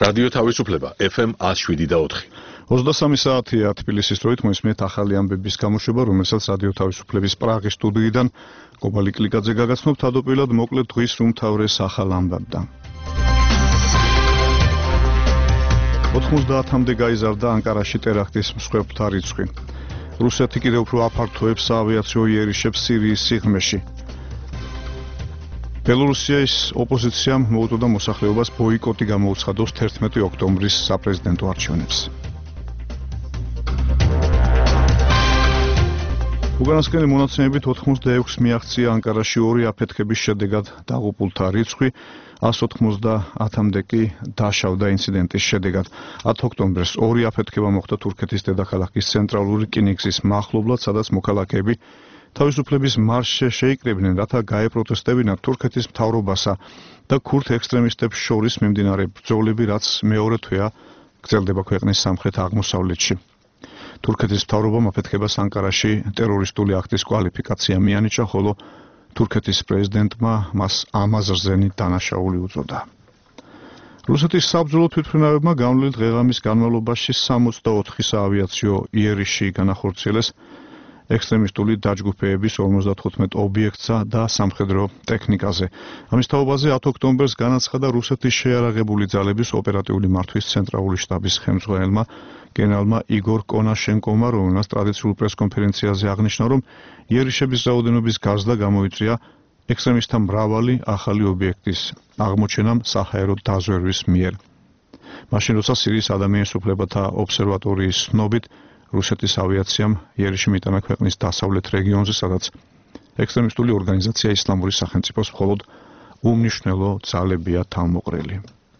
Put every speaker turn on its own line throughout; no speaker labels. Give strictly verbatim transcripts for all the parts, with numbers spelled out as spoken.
რადიო თავისუფლება ეფ ემ one oh seven და four.
ოცდასამი საათია თბილისის დროით მოისმენთ ახალი ამბების გამოშვება, რომელსაც რადიო თავისუფლების პრაღის სტუდიიდან კობალი კლიკაძე გაგაცნობთ. თავდაპირველად მოკლედ დღის უმთავრეს ახალ ამბებთან. ოთხმოცდაათამდე გაიზარდა ანკარაში ტერაქტის მსხვერპლთა რიცხვი. რუსეთი კიდევ უფრო აფართოებს საავიაციო იერიშებს სირიის სიღრმეში. ბელორუსიის ოპოზიციამ მოუწოდა მოსახლეობას ბოიკოტი გამოუცხადოს თერთმეტი ოქტომბრის საპრეზიდენტო არჩევნებს. უკანასკნელი მონაცემებით ოთხმოცდაექვსი მიაღწია ანკარაში ორი აფეთქების შედეგად დაღუპულთა რიცხვი, one ninety-ათამდე კი დაშავდა ინციდენტის შედეგად. ათი ოქტომბერს ორი აფეთქება მოხდა თურქეთის დედაქალაქის ცენტრალური რკინიგზის მახლობლად, სადაც მოქალაქეები თავისუფლების მარშზე შეიკრიბნენ, რათა გაეპროტესტებინათ თურქეთის მთავრობასა და ქურთ ექსტრემისტებს შორის მიმდინარე ბრძოლები, რაც მეორე თვეა გრძელდება ქვეყნის სამხრეთ-აღმოსავლეთში. თურქეთის მთავრობამ აფეთქებას ანკარაში ტერორისტული აქტის კვალიფიკაცია მიანიჭა, ხოლო თურქეთის პრეზიდენტმა მას ამაზრზენი დანაშაული უწოდა. რუსეთის საბრძოლო თვითმფრინავებმა გამოვლილი დღეღამის განმავლობაში სამოცდაოთხი საავიაციო იერიში განახორციელეს ექსტრემისტული დაჯგუფეების ორმოცდათხუთმეტ ობიექტსა და სამხედრო ტექნიკაზე. ამის თაობაზე ათი ოქტომბერს განაცხადა რუსეთის შეიარაღებული ძალების ოპერატიული მართვის ცენტრალური შტაბის ხელმძღვანელმა გენერალმა იგორ კონაშენკოვმა, რომელმაც ტრადიციულ პრესკონფერენციაზე აღნიშნა, რომ იერიშების რაოდენობის გაზრდა გამოიწვია ექსტრემისტთა მრავალი ახალი ობიექტის აღმოჩენამ საჰაერო დაზვერვის მიერ. მაშინ როცა სირიის ადამიანის უფლებათა ობსერვატორიის ცნობით რუსეთის ავიაციამ იერიში მიიტანა ქვეყნის დასავლეთ რეგიონზე, სადაც ექსტრემისტული ორგანიზაცია ისლამური სახელმწიფოს მხოლოდ უმნიშვნელო ძალებია თავმოყრილი.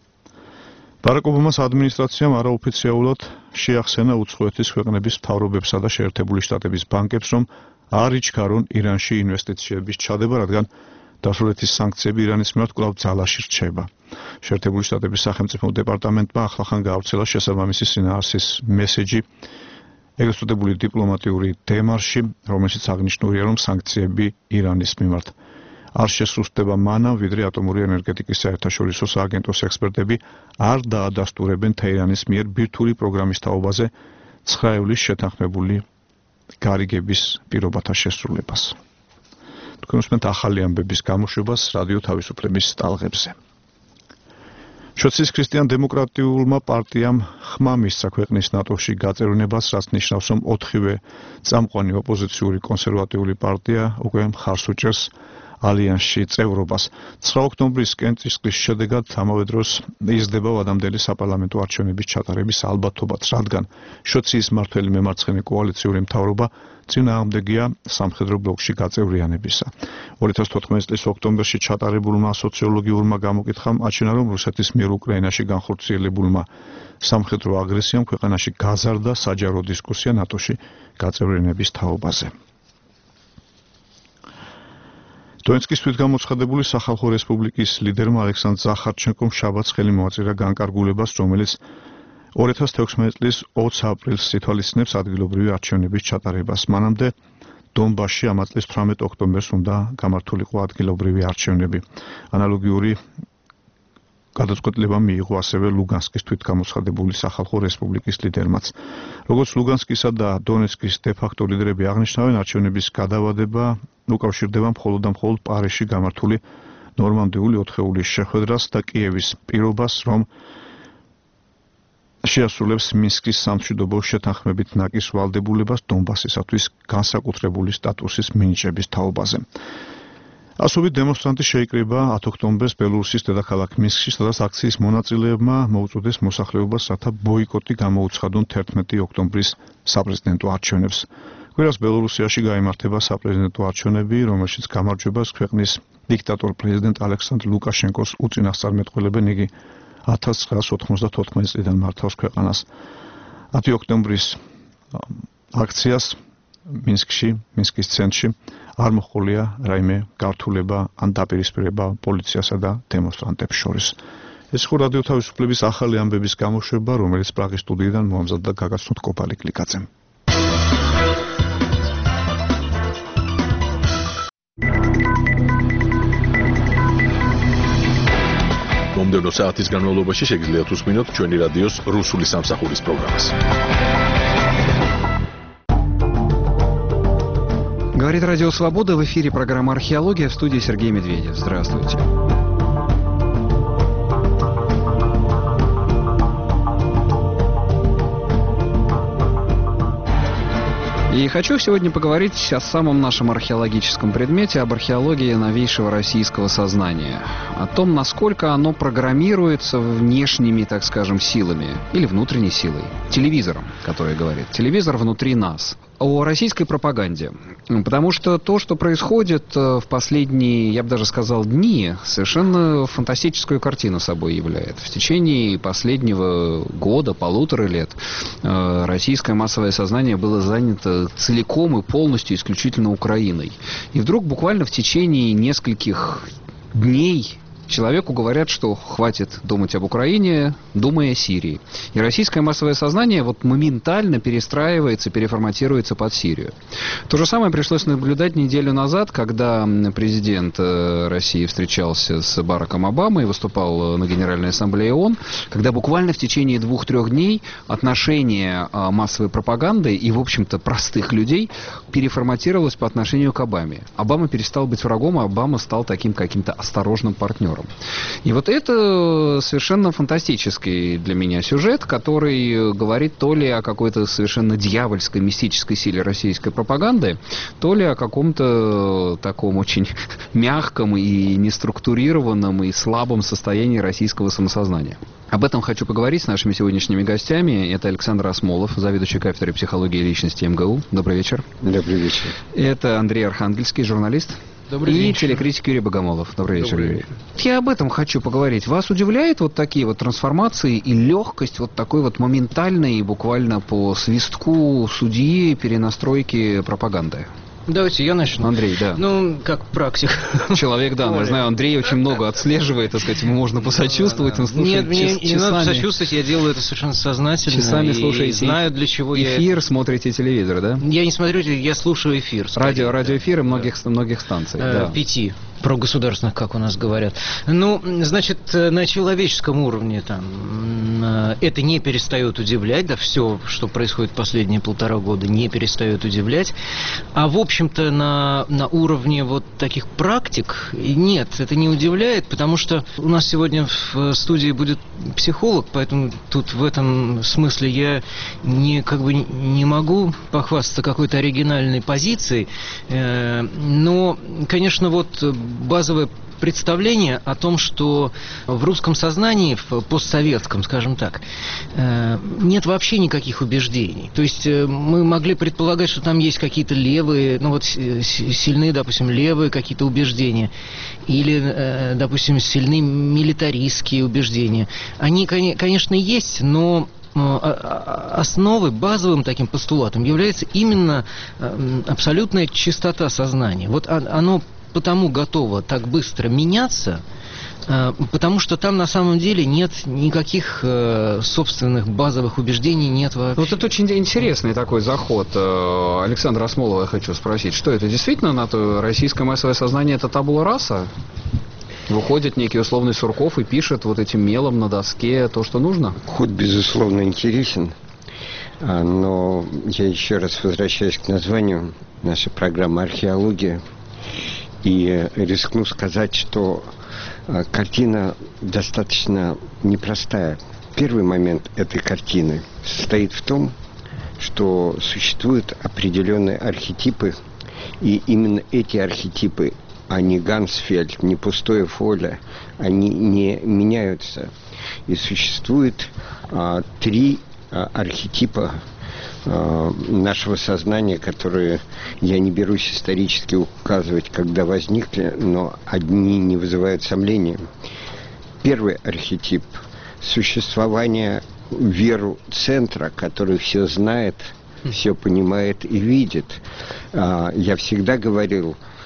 ბარაკ ობამას ადმინისტრაციამ არაოფიციალურად შეახსენა უცხოეთის ქვეყნების მთავრობებსა და შეერთებული შტატების ბანკებს, რომ არ იჩქარონ ირანში ინვესტიციების ჩადება, რადგან დასავლეთის სანქციები ირანის მიმართ კვლავ ძალაში რჩება. შეერთებული შტატების სახელმწიფო დეპარტამენტმა ახლახან გაავრცელა შესაბამისი სინაარსის მესეჯი ეგრეთ წოდებული დიპლომატიური დემარში, რომელშიც აღნიშნულია, რომ სანქციები ირანის მიმართ არ შესუსტდება მანამ, ვიდრე ატომური ენერგეტიკის საერთაშორისო სააგენტოს ექსპერტები არ დაადასტურებენ თეირანის მიერ ბირთვული პროგრამის თაობაზე ცხრა ივლის შეთანხმებული გარიგების პირობათა შესრულებას. თქვენ უსმენთ ახალი ამბების გამოშვებას რადიო თავისუფლების ტალღებზე. შოცის ქრისტიან-დემოკრატიულმა პარტიამ ხმა მისცა ქვეყნის ნატოში გაწევრიანებას, რაც ნიშნავს, რომ ოთხივე წამყვანი ოპოზიციური კონსერვატიული პარტია უკვე მხარს უჭერს ალიანსში წევრობას. ცხრა ოქტომბრის კენჭისყრის შედეგად ამავე დროს იზრდება ვადამდელი საპარლამენტო არჩევნების ჩატარების ალბათობაც, რადგან შოციის მმართველი მემარცხენე კოალიციური მთავრობა წინააღმდეგია სამხედრო ბლოკში გაწევრიანებისა. ორი ათას თოთხმეტი წლის ოქტომბერში ჩატარებულმა სოციოლოგიურმა გამოკითხამ აჩვენა, რომ რუსეთის მიერ უკრაინაში განხორციელებულმა სამხედრო აგრესიამ ქვეყანაში გაზარდა საჯარო დისკუსია ნატოში გაწევრიანების თაობაზე. დონეცკის თვითგამოცხადებული სახალხო რესპუბლიკის ლიდერმა ალექსანდრ ზახარჩენკომ შაბათს ხელი მოაწერა განკარგულებას, რომელიც ორი ათას თექვსმეტი წლის ოცი აპრილს ითვალისწინებს ადგილობრივი არჩევნების ჩატარებას. მანამდე დონბასში ამ წლის თვრამეტ ოქტომბერს უნდა გამართულიყო ადგილობრივი არჩევნები. ანალოგიური გადაწყვეტილება მიიღო ასევე ლუგანსკის თვითგამოცხადებული სახალხო რესპუბლიკის ლიდერმაც. როგორც ლუგანსკისა და დონეცკის დე-ფაქტო ლიდერები აღნიშნავენ, არჩევნების გადავადება უკავშირდება მხოლოდ და მხოლოდ პარიზში გამართული ნორმანდიული ოთხეულის შეხვედრას და კიევის პირობას, რომ შეასრულებს მინსკის სამშვიდობო შეთანხმებით ნაკის ვალდებულებას დონბასისათვის განსაკუთრებული სტატუსის მინიჭების თაობაზე. ასობით დემონსტრანტი შეიკრიბა ათი ოქტომბერს ბელორუსის დედაქალაქ მინსკში, სადაც აქციის მონაწილეებმა მოუწოდეს მოსახლეობას, რათა ბოიკოტი გამოუცხადონ თერთმეტი ოქტომბრის საპრეზიდენტო არჩევნებს. კვირას ბელორუსიაში გაიმართება საპრეზიდენტო არჩევნები, რომელშიც გამარჯვებას ქვეყნის დიქტატორ პრეზიდენტ ალექსანდრ ლუკაშენკოს უწინასწარმეტყველებენ, იგი ათას ცხრაას ოთხმოცდათოთხმეტი წლიდან მართავს ქვეყანას. ათი ოქტომბრის აქციას მინსკში, მინსკის ცენტრში არ მოჰყოლია რაიმე გართულება ან დაპირისპირება პოლიციასა და დემონსტრანტებს შორის. ეს იყო რადიო თავისუფლების ახალი ამბების გამოშვება, რომელიც პრაღის სტუდიიდან მოამზადდა გაგაცნოთ კობალი კლიკაძემ.
მომდევნო საათის განმავლობაში შეგიძლიათ უსმინოთ ჩვენი რადიოს რუსული სამსახურის პროგრამას.
Говорит Радио Свобода, в эфире программа «Археология», в студии Сергей Медведев. Здравствуйте. И хочу сегодня поговорить о самом нашем археологическом предмете, об археологии новейшего российского сознания. О том, насколько оно программируется внешними, так скажем, силами или внутренней силой. Телевизором, который говорит. Телевизор внутри нас. О российской пропаганде. Потому что то, что происходит в последние, я бы даже сказал, дни, совершенно фантастическую картину собой являет. В течение последнего года, полутора лет, российское массовое сознание было занято целиком и полностью исключительно Украиной. И вдруг буквально в течение нескольких дней человеку говорят, что хватит думать об Украине, думая о Сирии. И российское массовое сознание вот моментально перестраивается, переформатируется под Сирию. То же самое пришлось наблюдать неделю назад, когда президент России встречался с Бараком Обамой, выступал на Генеральной Ассамблее ООН, когда буквально в течение двух-трех дней отношение массовой пропаганды и, в общем-то, простых людей переформатировалось по отношению к Обаме. Обама перестал быть врагом, а Обама стал таким каким-то осторожным партнером. И вот это совершенно фантастический для меня сюжет, который говорит то ли о какой-то совершенно дьявольской, мистической силе российской пропаганды, то ли о каком-то таком очень мягком и неструктурированном и слабом состоянии российского самосознания. Об этом хочу поговорить с нашими сегодняшними гостями. Это Александр Осмолов, заведующий кафедрой психологии личности МГУ. Добрый вечер.
Добрый вечер.
Это Андрей Архангельский, журналист.
Добрый
и
вечер.
телекритик Юрий Богомолов. Добрый вечер,
Добрый
Юрий.
вечер.
Я об этом хочу поговорить. Вас удивляет вот такие вот трансформации и легкость вот такой вот моментальной, буквально по свистку судьи, перенастройки пропаганды?
Давайте я начну.
Андрей, да.
Ну, как практик.
Человек, да, но я знаю, Андрей очень много отслеживает, так сказать, ему можно посочувствовать, он слушает.
Нет, мне
час,
не надо посочувствовать, я делаю это совершенно сознательно.
Часами
и
слушаете
знаю, для чего я
эфир, смотрите телевизор, да?
Я не смотрю, я слушаю эфир. Скорее,
Радио,
да.
радиоэфиры многих, многих станций,
Э,
да.
Пяти. Про государственных, как у нас говорят. Ну, значит, на человеческом уровне там это не перестает удивлять, да, все, что происходит последние полтора года, не перестает удивлять. А в общем-то на, на уровне вот таких практик нет, это не удивляет, потому что у нас сегодня в студии будет психолог, поэтому тут в этом смысле я не, как бы не могу похвастаться какой-то оригинальной позицией, но, конечно, вот базовое представление о том, что в русском сознании, в постсоветском, скажем так, нет вообще никаких убеждений. То есть мы могли предполагать, что там есть какие-то левые, ну вот сильные, допустим, левые какие-то убеждения, или, допустим, сильные милитаристские убеждения. Они, конечно, есть, но основой, базовым таким постулатом является именно абсолютная чистота сознания. Вот оно потому готово так быстро меняться, потому что там на самом деле нет никаких собственных базовых убеждений, нет вообще.
Вот это очень интересный такой заход. Александра Осмолова я хочу спросить, что это действительно на то российское массовое сознание, это табула раса? Выходит некий условный Сурков и пишет вот этим мелом на доске то, что нужно?
Ход, безусловно, интересен, но я еще раз возвращаюсь к названию нашей программы «Археология». И рискну сказать, что картина достаточно непростая. Первый момент этой картины состоит в том, что существуют определенные архетипы, и именно эти архетипы, а не Гансфельд, не пустое фолио, они не меняются. И существует а, три а, архетипа нашего сознания, которые я не берусь исторически указывать, когда возникли, но одни не вызывают сомнения. Первый архетип – существование веру центра, который все знает, все понимает и видит. Я всегда говорил,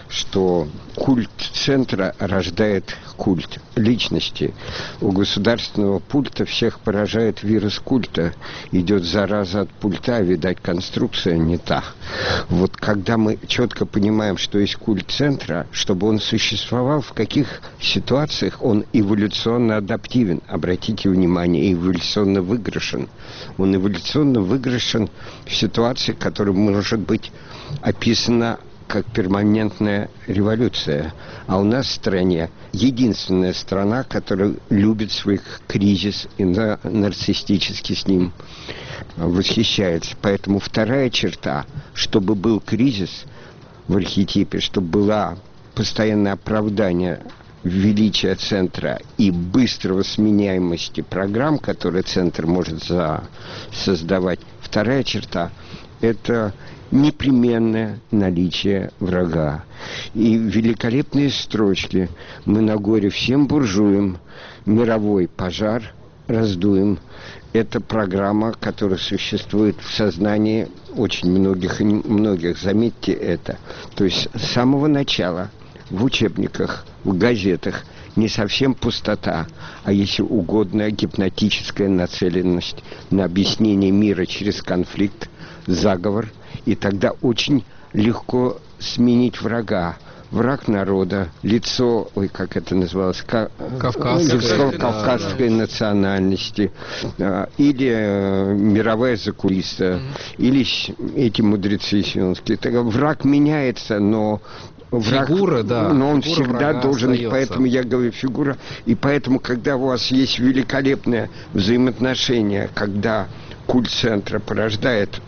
что культ центра рождает культ личности. У государственного пульта всех поражает вирус культа. Идет зараза от пульта, видать, конструкция не та. Вот когда мы четко понимаем, что есть культ центра, чтобы он существовал, в каких ситуациях он эволюционно адаптивен. Обратите внимание, эволюционно выигрышен. Он эволюционно выигрышен в ситуации, которая может быть описана как перманентная революция. А у нас в стране единственная страна, которая любит свой кризис и нарциссически с ним восхищается. Поэтому вторая черта, чтобы был кризис в архетипе, чтобы было постоянное оправдание величия центра и быстрого сменяемости программ, которые центр может за... создавать. Вторая черта – это непременное наличие врага. И великолепные строчки «Мы на горе всем буржуям, мировой пожар раздуем». Это программа, которая существует в сознании очень многих, многих, заметьте это. То есть с самого начала в учебниках, в газетах не совсем пустота, а, если угодно, гипнотическая нацеленность на объяснение мира через конфликт, заговор, и тогда очень легко сменить врага. Враг народа, лицо, ой, как это называлось, ка,
кавказской,
да, кавказской да, национальности, да, или э, мировая закулиса, mm-hmm. или эти мудрецы сионские. Враг меняется, но враг,
фигура, да,
но он всегда должен,
остается.
Поэтому я говорю фигура, и поэтому, когда у вас есть великолепное взаимоотношение, когда культ центра порождает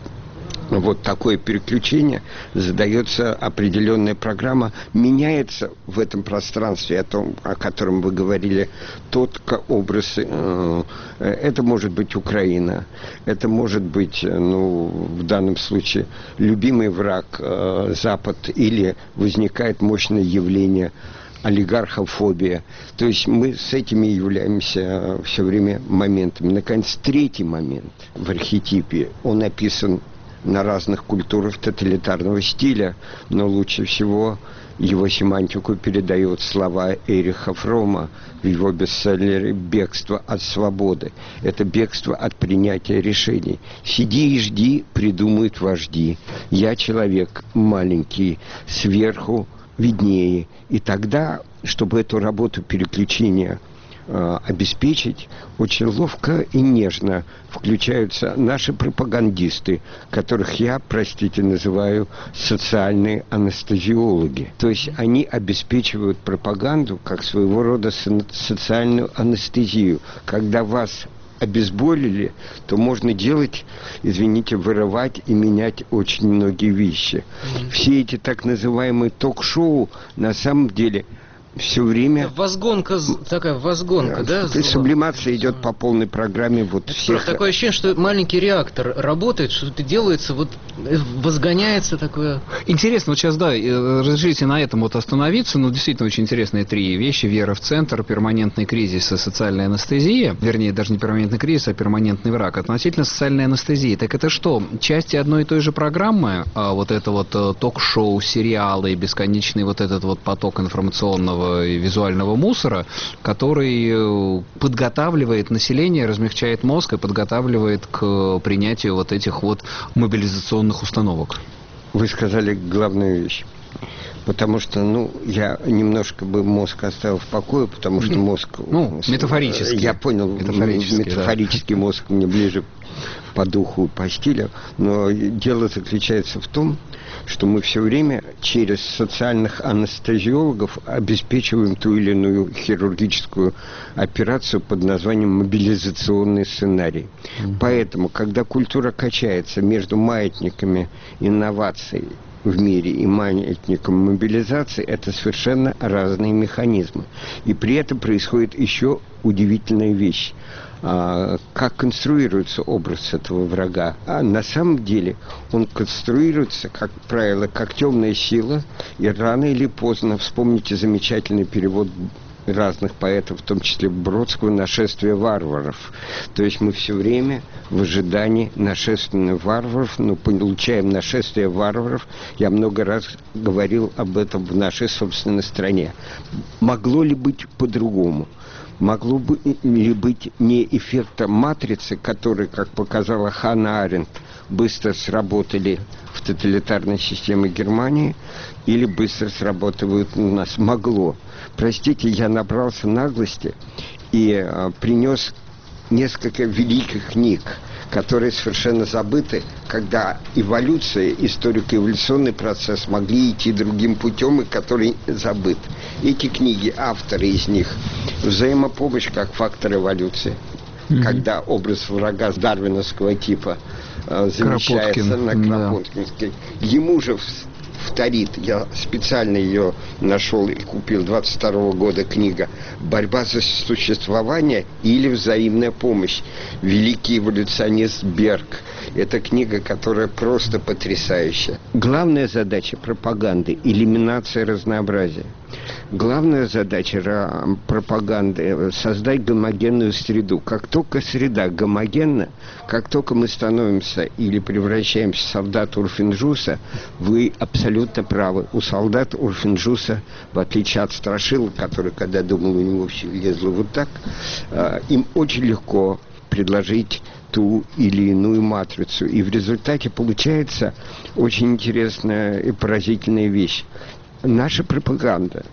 вот такое переключение, задается определенная программа, меняется в этом пространстве, о том, о котором вы говорили, тот образ. Это может быть Украина, это может быть, ну, в данном случае, любимый враг Запад, или возникает мощное явление олигархофобия. То есть мы с этими являемся все время моментами. Наконец, третий момент в архетипе, он описан на разных культурах тоталитарного стиля, но лучше всего его семантику передает слова Эриха Фрома в его бестселлере «Бегство от свободы». Это бегство от принятия решений. «Сиди и жди, придумают вожди. Я человек маленький, сверху виднее». И тогда, чтобы эту работу переключения обеспечить, очень ловко и нежно включаются наши пропагандисты, которых я, простите, называю социальные анестезиологи. То есть они обеспечивают пропаганду как своего рода социальную анестезию. Когда вас обезболили, то можно делать, извините, вырывать и менять очень многие вещи. Mm-hmm. Все эти так называемые ток-шоу на самом деле все время...
Возгонка, такая возгонка, да?
да? Сублимация идет по полной программе вот
это
всех...
Такое ощущение, что маленький реактор работает, что-то делается, вот возгоняется такое...
Интересно, вот сейчас, да, разрешите на этом вот остановиться, ну, действительно, очень интересные три вещи. Вера в центр, перманентный кризис и социальная анестезия. Вернее, даже не перманентный кризис, а перманентный враг. Относительно социальной анестезии. Так это что, части одной и той же программы? А вот это вот ток-шоу, сериалы, бесконечный вот этот вот поток информационного и визуального мусора, который подготавливает население, размягчает мозг и подготавливает к принятию вот этих вот мобилизационных установок.
Вы сказали главную вещь. Потому что, ну, я немножко бы мозг оставил в покое, потому что мозг...
Ну, метафорически.
Я понял, метафорически, метафорический да. мозг мне ближе по духу, по стилю. Но дело заключается в том, что мы все время через социальных анестезиологов обеспечиваем ту или иную хирургическую операцию под названием мобилизационный сценарий. Mm-hmm. Поэтому, когда культура качается между маятниками инноваций в мире и маятником мобилизации, это совершенно разные механизмы. И при этом происходит еще удивительная вещь. А, как конструируется образ этого врага? А на самом деле он конструируется, как правило, как темная сила, и рано или поздно, вспомните замечательный перевод разных поэтов, в том числе Бродского, «Нашествие варваров». То есть мы все время в ожидании нашествия варваров, но получаем нашествие варваров. Я много раз говорил об этом в нашей собственной стране. Могло ли быть по-другому? Могло бы ли быть не эффекта матрицы, которые, как показала Ханна Аренд, быстро сработали в тоталитарной системе Германии, или быстро срабатывают у нас? Могло. Простите, я набрался наглости и а, принес несколько великих книг, которые совершенно забыты, когда эволюция, историко-эволюционный процесс могли идти другим путем, и который забыт. Эти книги, авторы из них, «Взаимопомощь как фактор эволюции», mm-hmm. когда образ врага дарвиновского типа э, замещается
Кропоткин,
на Кропоткинской. Да. Ему же вторит, я специально ее нашел и купил, двадцать второго года книга «Борьба за существование или взаимная помощь». Великий эволюционист Берг. Это книга, которая просто потрясающая. Главная задача пропаганды – элиминация разнообразия. Главная задача пропаганды – создать гомогенную среду. Как только среда гомогенна, как только мы становимся или превращаемся в солдат Урфинджуса, вы абсолютно правы. У солдат Урфинджуса, в отличие от Страшила, который, когда думал, у него все лезло вот так, им очень легко предложить ту или иную матрицу. И в результате получается очень интересная и поразительная вещь. Наша пропаганда,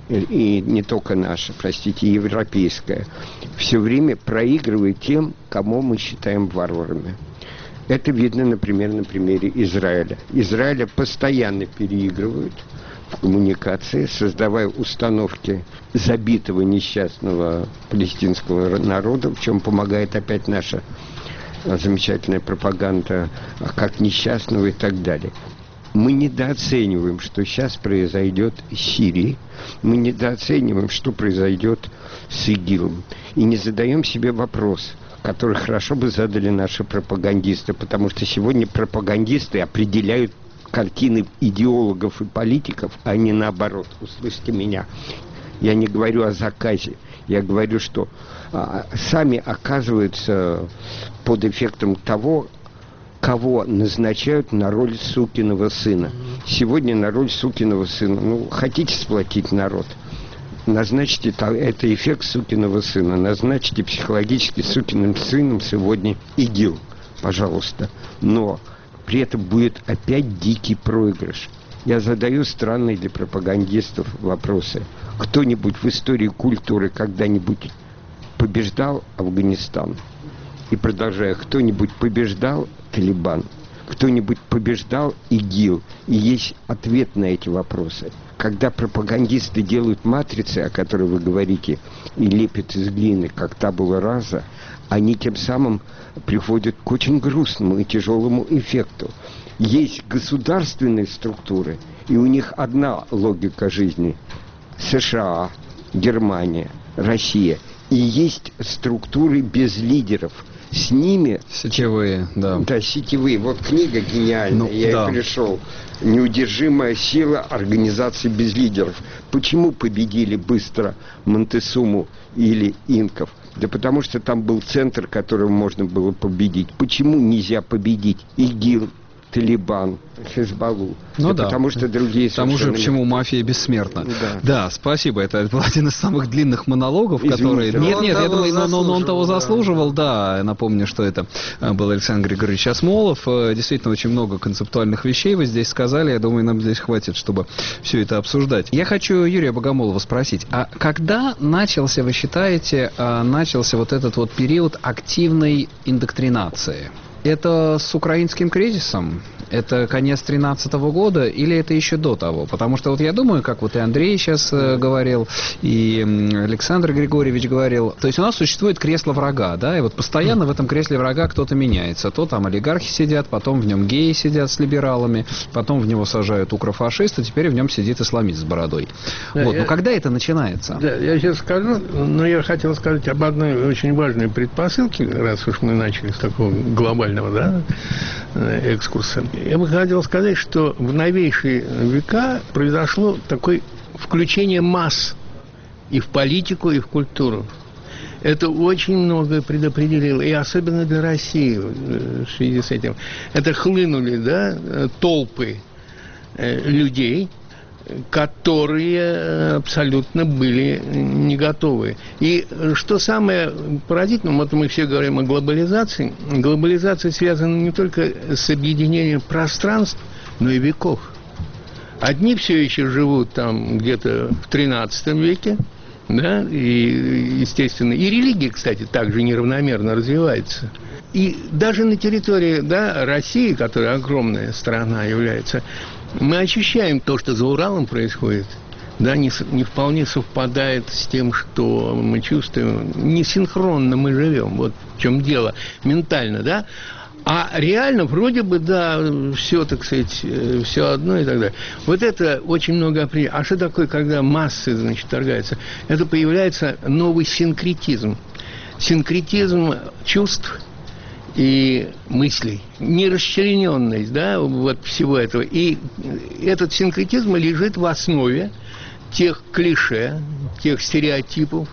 и не только наша, простите, европейская, все время проигрывает тем, кому мы считаем варварами. Это видно, например, на примере Израиля. Израиля постоянно переигрывают в коммуникации, создавая установки забитого несчастного палестинского народа, в чем помогает опять наша замечательная пропаганда, как несчастного и так далее. Мы недооцениваем, что сейчас произойдет с Сирией, мы недооцениваем, что произойдет с ИГИЛом, и не задаем себе вопрос, который хорошо бы задали наши пропагандисты, потому что сегодня пропагандисты определяют картины идеологов и политиков, а не наоборот. Услышьте меня. Я не говорю о заказе. Я говорю, что а, сами оказываются под эффектом того, кого назначают на роль сукиного сына. Сегодня на роль сукиного сына. Ну, хотите сплотить народ? Назначьте, это эффект сукиного сына. Назначьте психологически сукиным сыном сегодня ИГИЛ, пожалуйста. Но при этом будет опять дикий проигрыш. Я задаю странные для пропагандистов вопросы. Кто-нибудь в истории культуры когда-нибудь побеждал Афганистан? И продолжая, кто-нибудь побеждал Талибан? Кто-нибудь побеждал ИГИЛ? И есть ответ на эти вопросы. Когда пропагандисты делают матрицы, о которой вы говорите, и лепят из глины, как табула раса, они тем самым приходят к очень грустному и тяжелому эффекту. Есть государственные структуры, и у них одна логика жизни. США, Германия, Россия. И есть структуры без лидеров. С ними...
Сетевые, да.
Да, сетевые. Вот книга гениальная. Ну, я да. и пришел. «Неудержимая сила организации без лидеров». Почему победили быстро Монтесуму или инков? Да потому что там был центр, которым можно было победить. Почему нельзя победить ИГИЛ, Талибан, Хезболлу?
Ну да,
да. Потому что другие...
Тому же, почему мафия бессмертна. Да. да, спасибо. Это был один из самых длинных монологов, которые... Нет, нет, я думаю, но, но, но он того заслуживал, да. Я напомню, что это был Александр Григорьевич Осмолов. Действительно, очень много концептуальных вещей вы здесь сказали. Я думаю, нам здесь хватит, чтобы все это обсуждать. Я хочу Юрия Богомолова спросить. А когда начался, вы считаете, начался вот этот вот период активной индоктринации? Это с украинским кризисом? Это конец тринадцатого года или это еще до того? Потому что вот я думаю, как вот и Андрей сейчас э, говорил, и Александр Григорьевич говорил, то есть у нас существует кресло врага, да, и вот постоянно в этом кресле врага кто-то меняется. То там олигархи сидят, потом в нем геи сидят с либералами, потом в него сажают укрофашиста, теперь в нем сидит исламист с бородой. Да, вот, я, но когда это начинается?
Да, я сейчас скажу, но я хотел сказать об одной очень важной предпосылке, раз уж мы начали с такого глобального, да, экскурса. Я бы хотел сказать, что в новейшие века произошло такое включение масс и в политику, и в культуру. Это очень многое предопределило, и особенно для России в связи с этим. Это хлынули, да, толпы людей, которые абсолютно были не готовы. И что самое поразительное, вот мы все говорим о глобализации, глобализация связана не только с объединением пространств, но и веков. Одни все еще живут там где-то в тринадцатом веке, да, и, естественно, и религия, кстати, также неравномерно развивается. И даже на территории, да, России, которая огромная страна является, мы ощущаем то, что за Уралом происходит, да, не, не вполне совпадает с тем, что мы чувствуем, не синхронно мы живем, вот в чем дело, ментально, да. А реально, вроде бы, да, все, так сказать, все одно и так далее. Вот это очень много определяет. А что такое, когда массы, значит, торгаются? Это появляется новый синкретизм. Синкретизм чувств и мыслей. Нерасчлененность, да, вот всего этого. И этот синкретизм лежит в основе тех клише, тех стереотипов,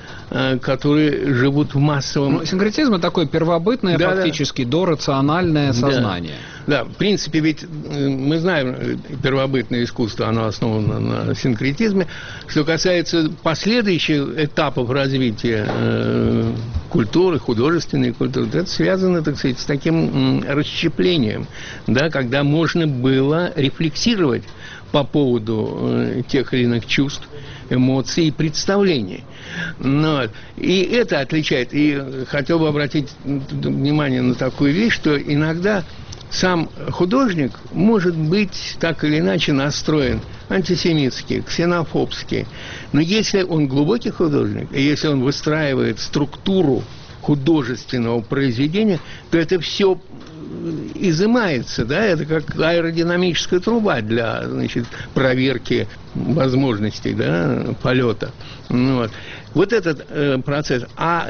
которые живут в массовом...
Ну, синкретизм – это такое первобытное, да, фактически, да, дорациональное сознание.
Да. Да, в принципе, ведь мы знаем, первобытное искусство, оно основано на синкретизме. Что касается последующих этапов развития э, культуры, художественной культуры, это связано, так сказать, с таким э, расщеплением, да, когда можно было рефлексировать по поводу э, тех или иных чувств, эмоций и представлений. Но, и это отличает. И хотел бы обратить внимание на такую вещь, что иногда сам художник может быть так или иначе настроен антисемитски, ксенофобски. Но если он глубокий художник, и если он выстраивает структуру художественного произведения, то это все изымается, да, это как аэродинамическая труба для, значит, проверки возможностей, да, полета. Вот. Вот этот э, процесс. А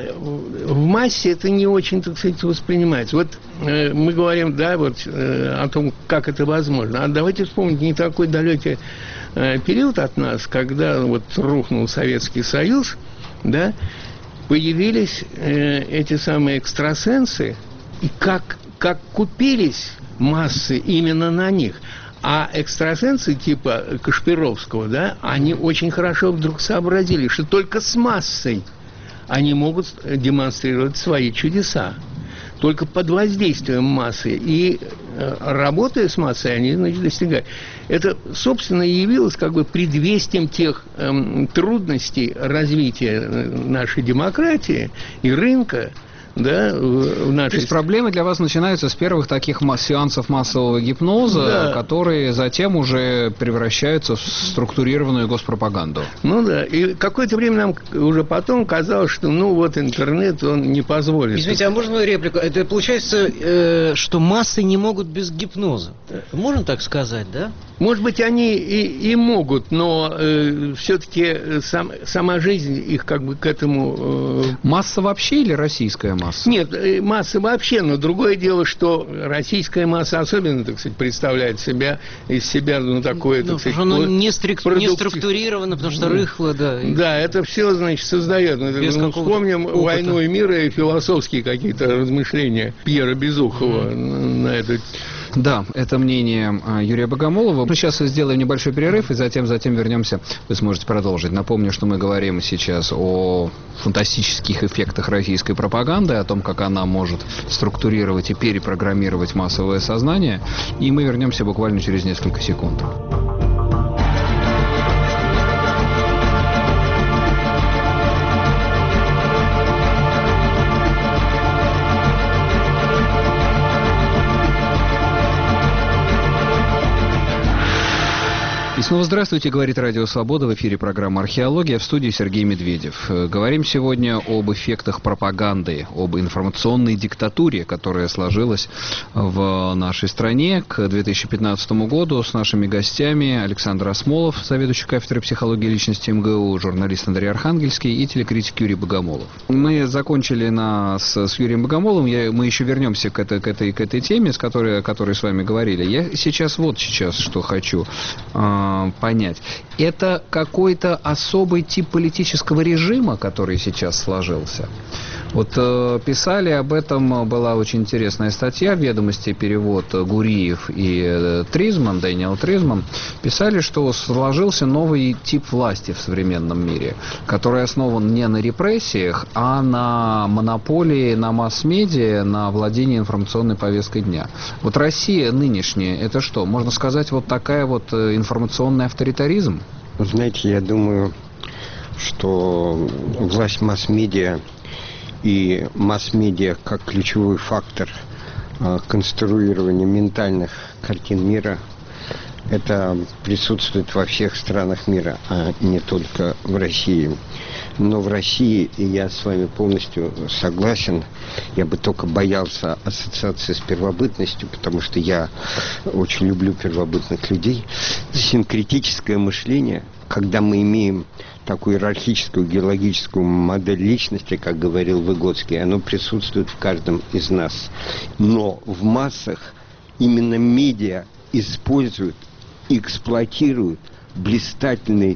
в массе это не очень, так сказать, воспринимается. Вот э, мы говорим, да, вот э, о том, как это возможно. А давайте вспомнить не такой далекий э, период от нас, когда вот рухнул Советский Союз, да, появились э, эти самые экстрасенсы, и как как купились массы именно на них. А экстрасенсы типа Кашпировского, да, они очень хорошо вдруг сообразили, что только с массой они могут демонстрировать свои чудеса. Только под воздействием массы. И работая с массой, они, значит, достигают. Это, собственно, явилось как бы предвестием тех эм, трудностей развития нашей демократии и рынка, да, в нашей...
То есть проблемы для вас начинаются с первых таких сеансов массового гипноза, да, которые затем уже превращаются в структурированную госпропаганду.
Ну да, и какое-то время нам уже потом казалось, что ну вот интернет, он не позволит.
Извините, а можно реплику? Это получается, э, что массы не могут без гипноза. Можно так сказать, да?
Может быть, они и, и могут, но э, все-таки сам, сама жизнь их как бы к этому... Э...
Масса вообще или российская масса?
Нет, масса вообще, но другое дело, что российская масса особенно, так сказать, представляет себя из себя, ну, такое,
ну,
так сказать...
Оно не, стрик... продуктив... не структурировано, потому что рыхло, да.
Да, это все, значит, создает. Ну, вспомним опыта. «Войну и мир» и философские какие-то размышления Пьера Безухова mm. на этот...
Да, это мнение Юрия Богомолова. Мы сейчас сделаем небольшой перерыв, и затем, затем вернемся. Вы сможете продолжить. Напомню, что мы говорим сейчас о фантастических эффектах российской пропаганды, о том, как она может структурировать и перепрограммировать массовое сознание. И мы вернемся буквально через несколько секунд. И снова здравствуйте, говорит Радио Свобода, в эфире программа «Археология», в студии Сергей Медведев. Говорим сегодня об эффектах пропаганды, об информационной диктатуре, которая сложилась в нашей стране к две тысячи пятнадцатому году. С нашими гостями Александр Осмолов, заведующий кафедрой психологии личности МГУ, журналист Андрей Архангельский и телекритик Юрий Богомолов. Мы закончили на, с, с Юрием Богомоловым, я, мы еще вернемся к этой, к этой, к этой теме, с которой, о которой с вами говорили. Я сейчас вот сейчас что хочу э, понять. Это какой-то особый тип политического режима, который сейчас сложился? Вот э, писали об этом, была очень интересная статья в «Ведомости», перевод Гуриев и э, Тризман, Дэниел Тризман, писали, что сложился новый тип власти в современном мире, который основан не на репрессиях, а на монополии, на масс-медиа, на владении информационной повесткой дня. Вот Россия нынешняя, это что, можно сказать, вот такая вот информационный авторитаризм?
Знаете, я думаю, что власть масс-медиа и масс-медиа как ключевой фактор э, конструирования ментальных картин мира, это присутствует во всех странах мира, а не только в России. Но в России, и я с вами полностью согласен, я бы только боялся ассоциации с первобытностью, потому что я очень люблю первобытных людей. Синкретическое мышление, когда мы имеем такую иерархическую геологическую модель личности, как говорил Выгодский, оно присутствует в каждом из нас. Но в массах именно медиа используют, эксплуатируют блистательный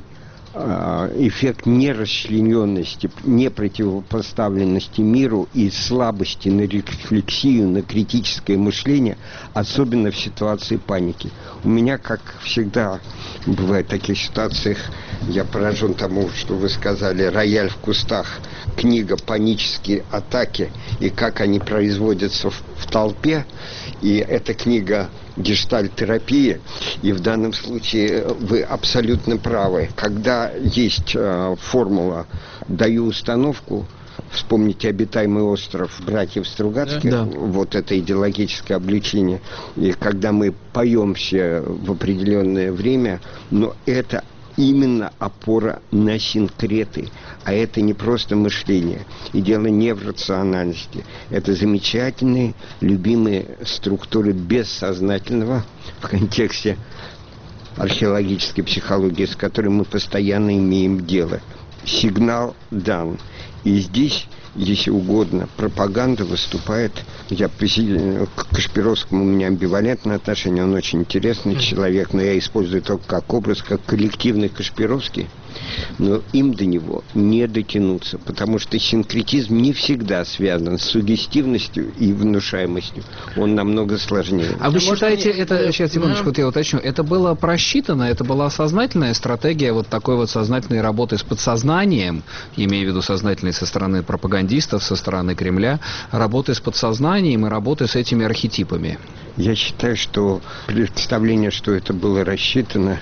эффект нерасчлененности, непротивопоставленности миру и слабости на рефлексию, на критическое мышление, особенно в ситуации паники. У меня, как всегда, бывает в таких ситуациях, я поражен тому, что вы сказали, «Рояль в кустах», книга «Панические атаки» и как они производятся в, в толпе. И эта книга гештальт-терапии, и в данном случае вы абсолютно правы. Когда есть э, формула «даю установку», вспомните «Обитаемый остров» братьев Стругацких, да. Вот это идеологическое обличение. И когда мы поем все в определенное время, но это именно опора на синкреты. А это не просто мышление. И дело не в рациональности. Это замечательные, любимые структуры бессознательного в контексте археологической психологии, с которой мы постоянно имеем дело. Сигнал дан. И здесь, если угодно, пропаганда выступает. Я к Кашпировскому, у меня амбивалентное отношение, он очень интересный человек, но я использую только как образ, как коллективный Кашпировский. Но им до него не дотянуться, потому что синкретизм не всегда связан с суггестивностью и внушаемостью. Он намного сложнее.
А вы считаете, это, сейчас, секундочку, вот я уточню, это было просчитано, это была сознательная стратегия вот такой вот сознательной работы с подсознанием, имея в виду сознательной со стороны пропагандистов, со стороны Кремля, работы с подсознанием и работы с этими архетипами?
Я считаю, что представление, что это было рассчитано,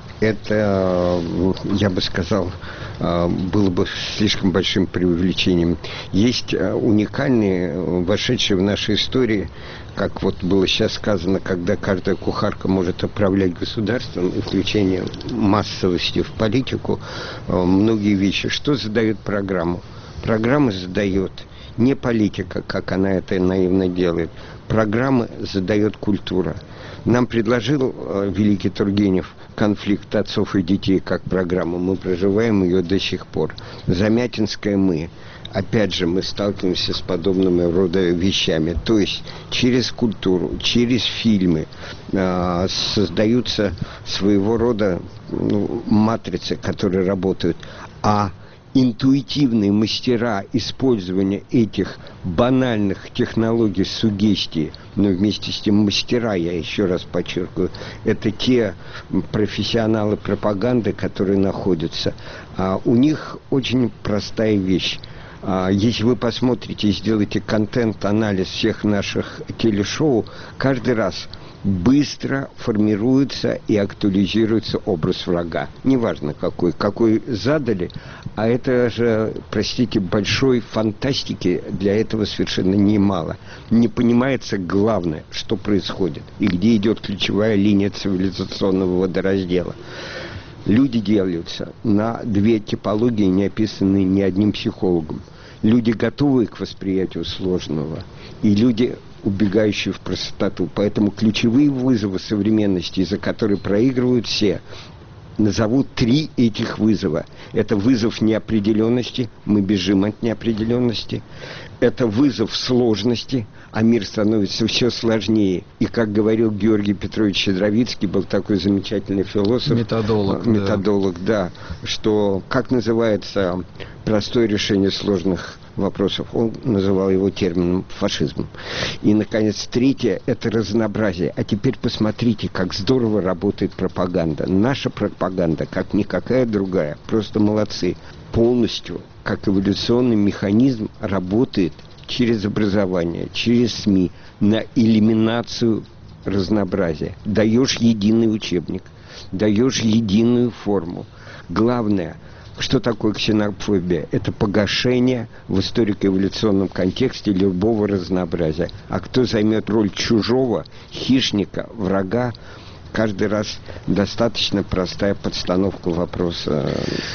это, я бы сказал, было бы слишком большим преувеличением. Есть уникальные, вошедшие в нашу историю, как вот было сейчас сказано, когда каждая кухарка может управлять государством, и включение массовости в политику, многие вещи. Что задает программу? Программа задает не политика, как она это наивно делает. Программы задает культура. Нам предложил э, великий Тургенев «Конфликт отцов и детей» как программу. Мы проживаем ее до сих пор. Замятинская «Мы». Опять же, мы сталкиваемся с подобными рода вещами. То есть через культуру, через фильмы э, создаются своего рода ну, матрицы, которые работают. А интуитивные мастера использования этих банальных технологий суггестии, но вместе с тем мастера, я еще раз подчеркиваю, это те профессионалы пропаганды, которые находятся. А у них очень простая вещь. А если вы посмотрите и сделаете контент-анализ всех наших телешоу, каждый раз быстро формируется и актуализируется образ врага. Неважно какой, какой задали, а это же, простите, большой фантастики для этого совершенно немало. Не понимается главное, что происходит и где идет ключевая линия цивилизационного водораздела. Люди делятся на две типологии, не описанные ни одним психологом. Люди, готовые к восприятию сложного, и люди, убегающие в простоту. Поэтому ключевые вызовы современности, из-за которых проигрывают все, назову три этих вызова. Это вызов неопределенности, мы бежим от неопределенности. Это вызов сложности, а мир становится все сложнее. И, как говорил Георгий Петрович Щедровицкий, был такой замечательный философ.
Методолог.
Методолог, да. да. Что, как называется простое решение сложных вопросов? Он называл его термином фашизм. И, наконец, третье – это разнообразие. А теперь посмотрите, как здорово работает пропаганда. Наша пропаганда, как никакая другая, просто молодцы. Полностью, как эволюционный механизм, работает через образование, через СМИ на элиминацию разнообразия. Даешь единый учебник, даешь единую форму. Главное, что такое ксенофобия? Это погашение в историко-эволюционном контексте любого разнообразия. А кто займет роль чужого, хищника, врага, каждый раз достаточно простая подстановка вопроса.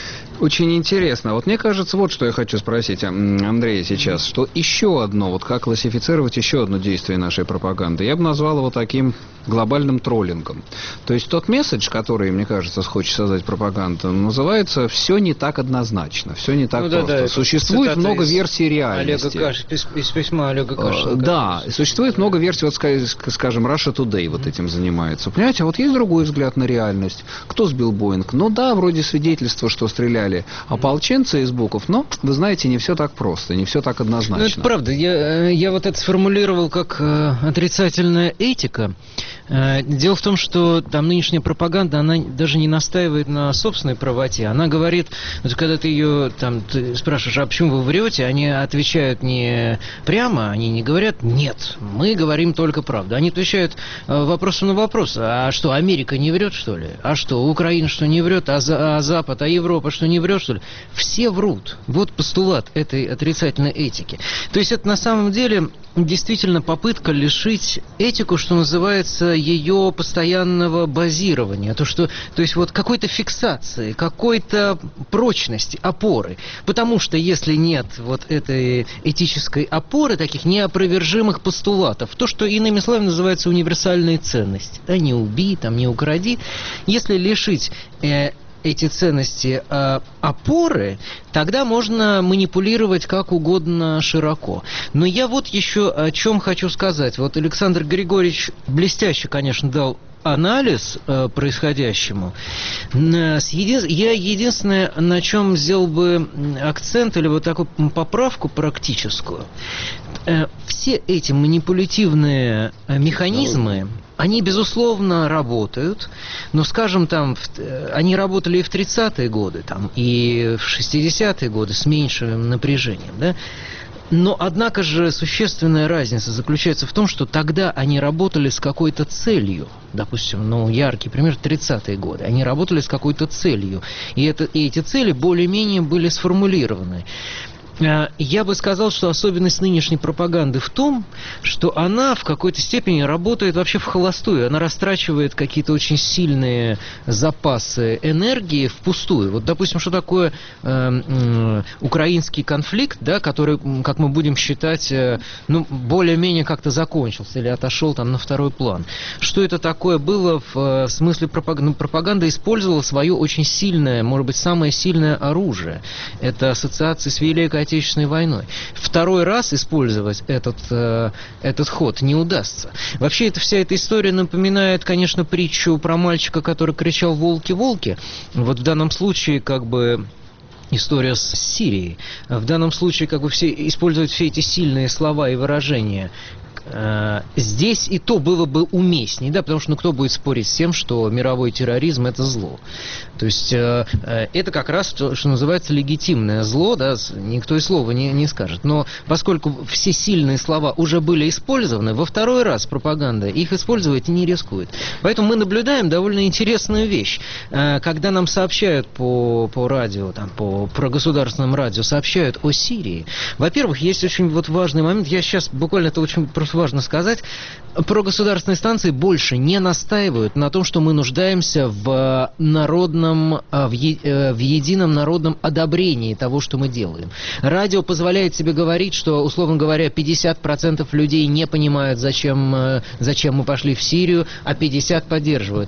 Очень интересно. Вот мне кажется, вот что я хочу спросить Андрея сейчас, что еще одно, вот как классифицировать еще одно действие нашей пропаганды, я бы назвал его таким глобальным троллингом. То есть тот месседж, который, мне кажется, хочет создать пропаганда, называется «все не так однозначно», «все не так ну, просто». Да, да, существует много версий реальности.
Олега Каш, из, из письма Олега Кашина.
Да, существует много версий, вот скажем, Russia Today вот этим занимается. Понимаете, а вот есть другой взгляд на реальность. Кто сбил Боинг? Ну да, вроде свидетельства, что стреляли ополченцы из букв, но, вы знаете, не все так просто, не все так однозначно.
Ну, это правда. Я, я вот это сформулировал как э, отрицательная этика. Э, дело в том, что там нынешняя пропаганда, она даже не настаивает на собственной правоте. Она говорит, вот, когда ты ее там ты спрашиваешь, а почему вы врете, они отвечают не прямо, они не говорят «нет, мы говорим только правду». Они отвечают э, вопросом на вопрос. А что, Америка не врет, что ли? А что, Украина что, не врет? А, за, а Запад, а Европа что, не врет, что ли? Все врут. Вот постулат этой отрицательной этики. То есть это на самом деле действительно попытка лишить этику, что называется, ее постоянного базирования. То, что, то есть вот какой-то фиксации, какой-то прочности, опоры. Потому что если нет вот этой этической опоры, таких неопровержимых постулатов, то, что иными словами называется универсальные ценности, да, не убей, там, не укради, если лишить э, эти ценности э, опоры, тогда можно манипулировать как угодно широко. Но я вот еще о чем хочу сказать. Вот Александр Григорьевич блестяще, конечно, дал анализ э, происходящему. С еди... Я единственное, на чем сделал бы акцент или вот такую поправку практическую. Э, все эти манипулятивные э, механизмы, они, безусловно, работают, но, скажем, там, в, они работали и в тридцатые годы, там, и в шестидесятые годы с меньшим напряжением, да? Но, однако же, существенная разница заключается в том, что тогда они работали с какой-то целью. Допустим, ну, яркий пример, тридцатые годы. Они работали с какой-то целью, и, это, и эти цели более-менее были сформулированы. Я бы сказал, что особенность нынешней пропаганды в том, что она в какой-то степени работает вообще в холостую. Она растрачивает какие-то очень сильные запасы энергии впустую. Вот, допустим, что такое э, э, украинский конфликт, да, который, как мы будем считать, э, ну, более-менее как-то закончился или отошел там на второй план. Что это такое было в, в смысле пропаганды? Ну, пропаганда использовала свое очень сильное, может быть, самое сильное оружие. Это ассоциация с Великой Отечественной войной. Второй раз использовать этот, э, этот ход не удастся. Вообще, это, вся эта история напоминает, конечно, притчу про мальчика, который кричал «волки, волки». Вот в данном случае, как бы, история с Сирией. В данном случае, как бы, все, использовать все эти сильные слова и выражения здесь и то было бы уместнее, да, потому что ну, кто будет спорить с тем, что мировой терроризм – это зло. То есть э, это как раз, что, что называется, легитимное зло, да, никто и слова не, не скажет. Но поскольку все сильные слова уже были использованы, во второй раз пропаганда их использовать не рискует. Поэтому мы наблюдаем довольно интересную вещь. Э, когда нам сообщают по, по радио, там, по, по государственному радио, сообщают о Сирии, во-первых, есть очень вот важный момент, я сейчас буквально это очень просто важно сказать, прогосударственные станции больше не настаивают на том, что мы нуждаемся в народном, в, е, в едином народном одобрении того, что мы делаем. Радио позволяет себе говорить, что, условно говоря, пятьдесят процентов людей не понимают, зачем, зачем мы пошли в Сирию, а пятьдесят процентов поддерживают.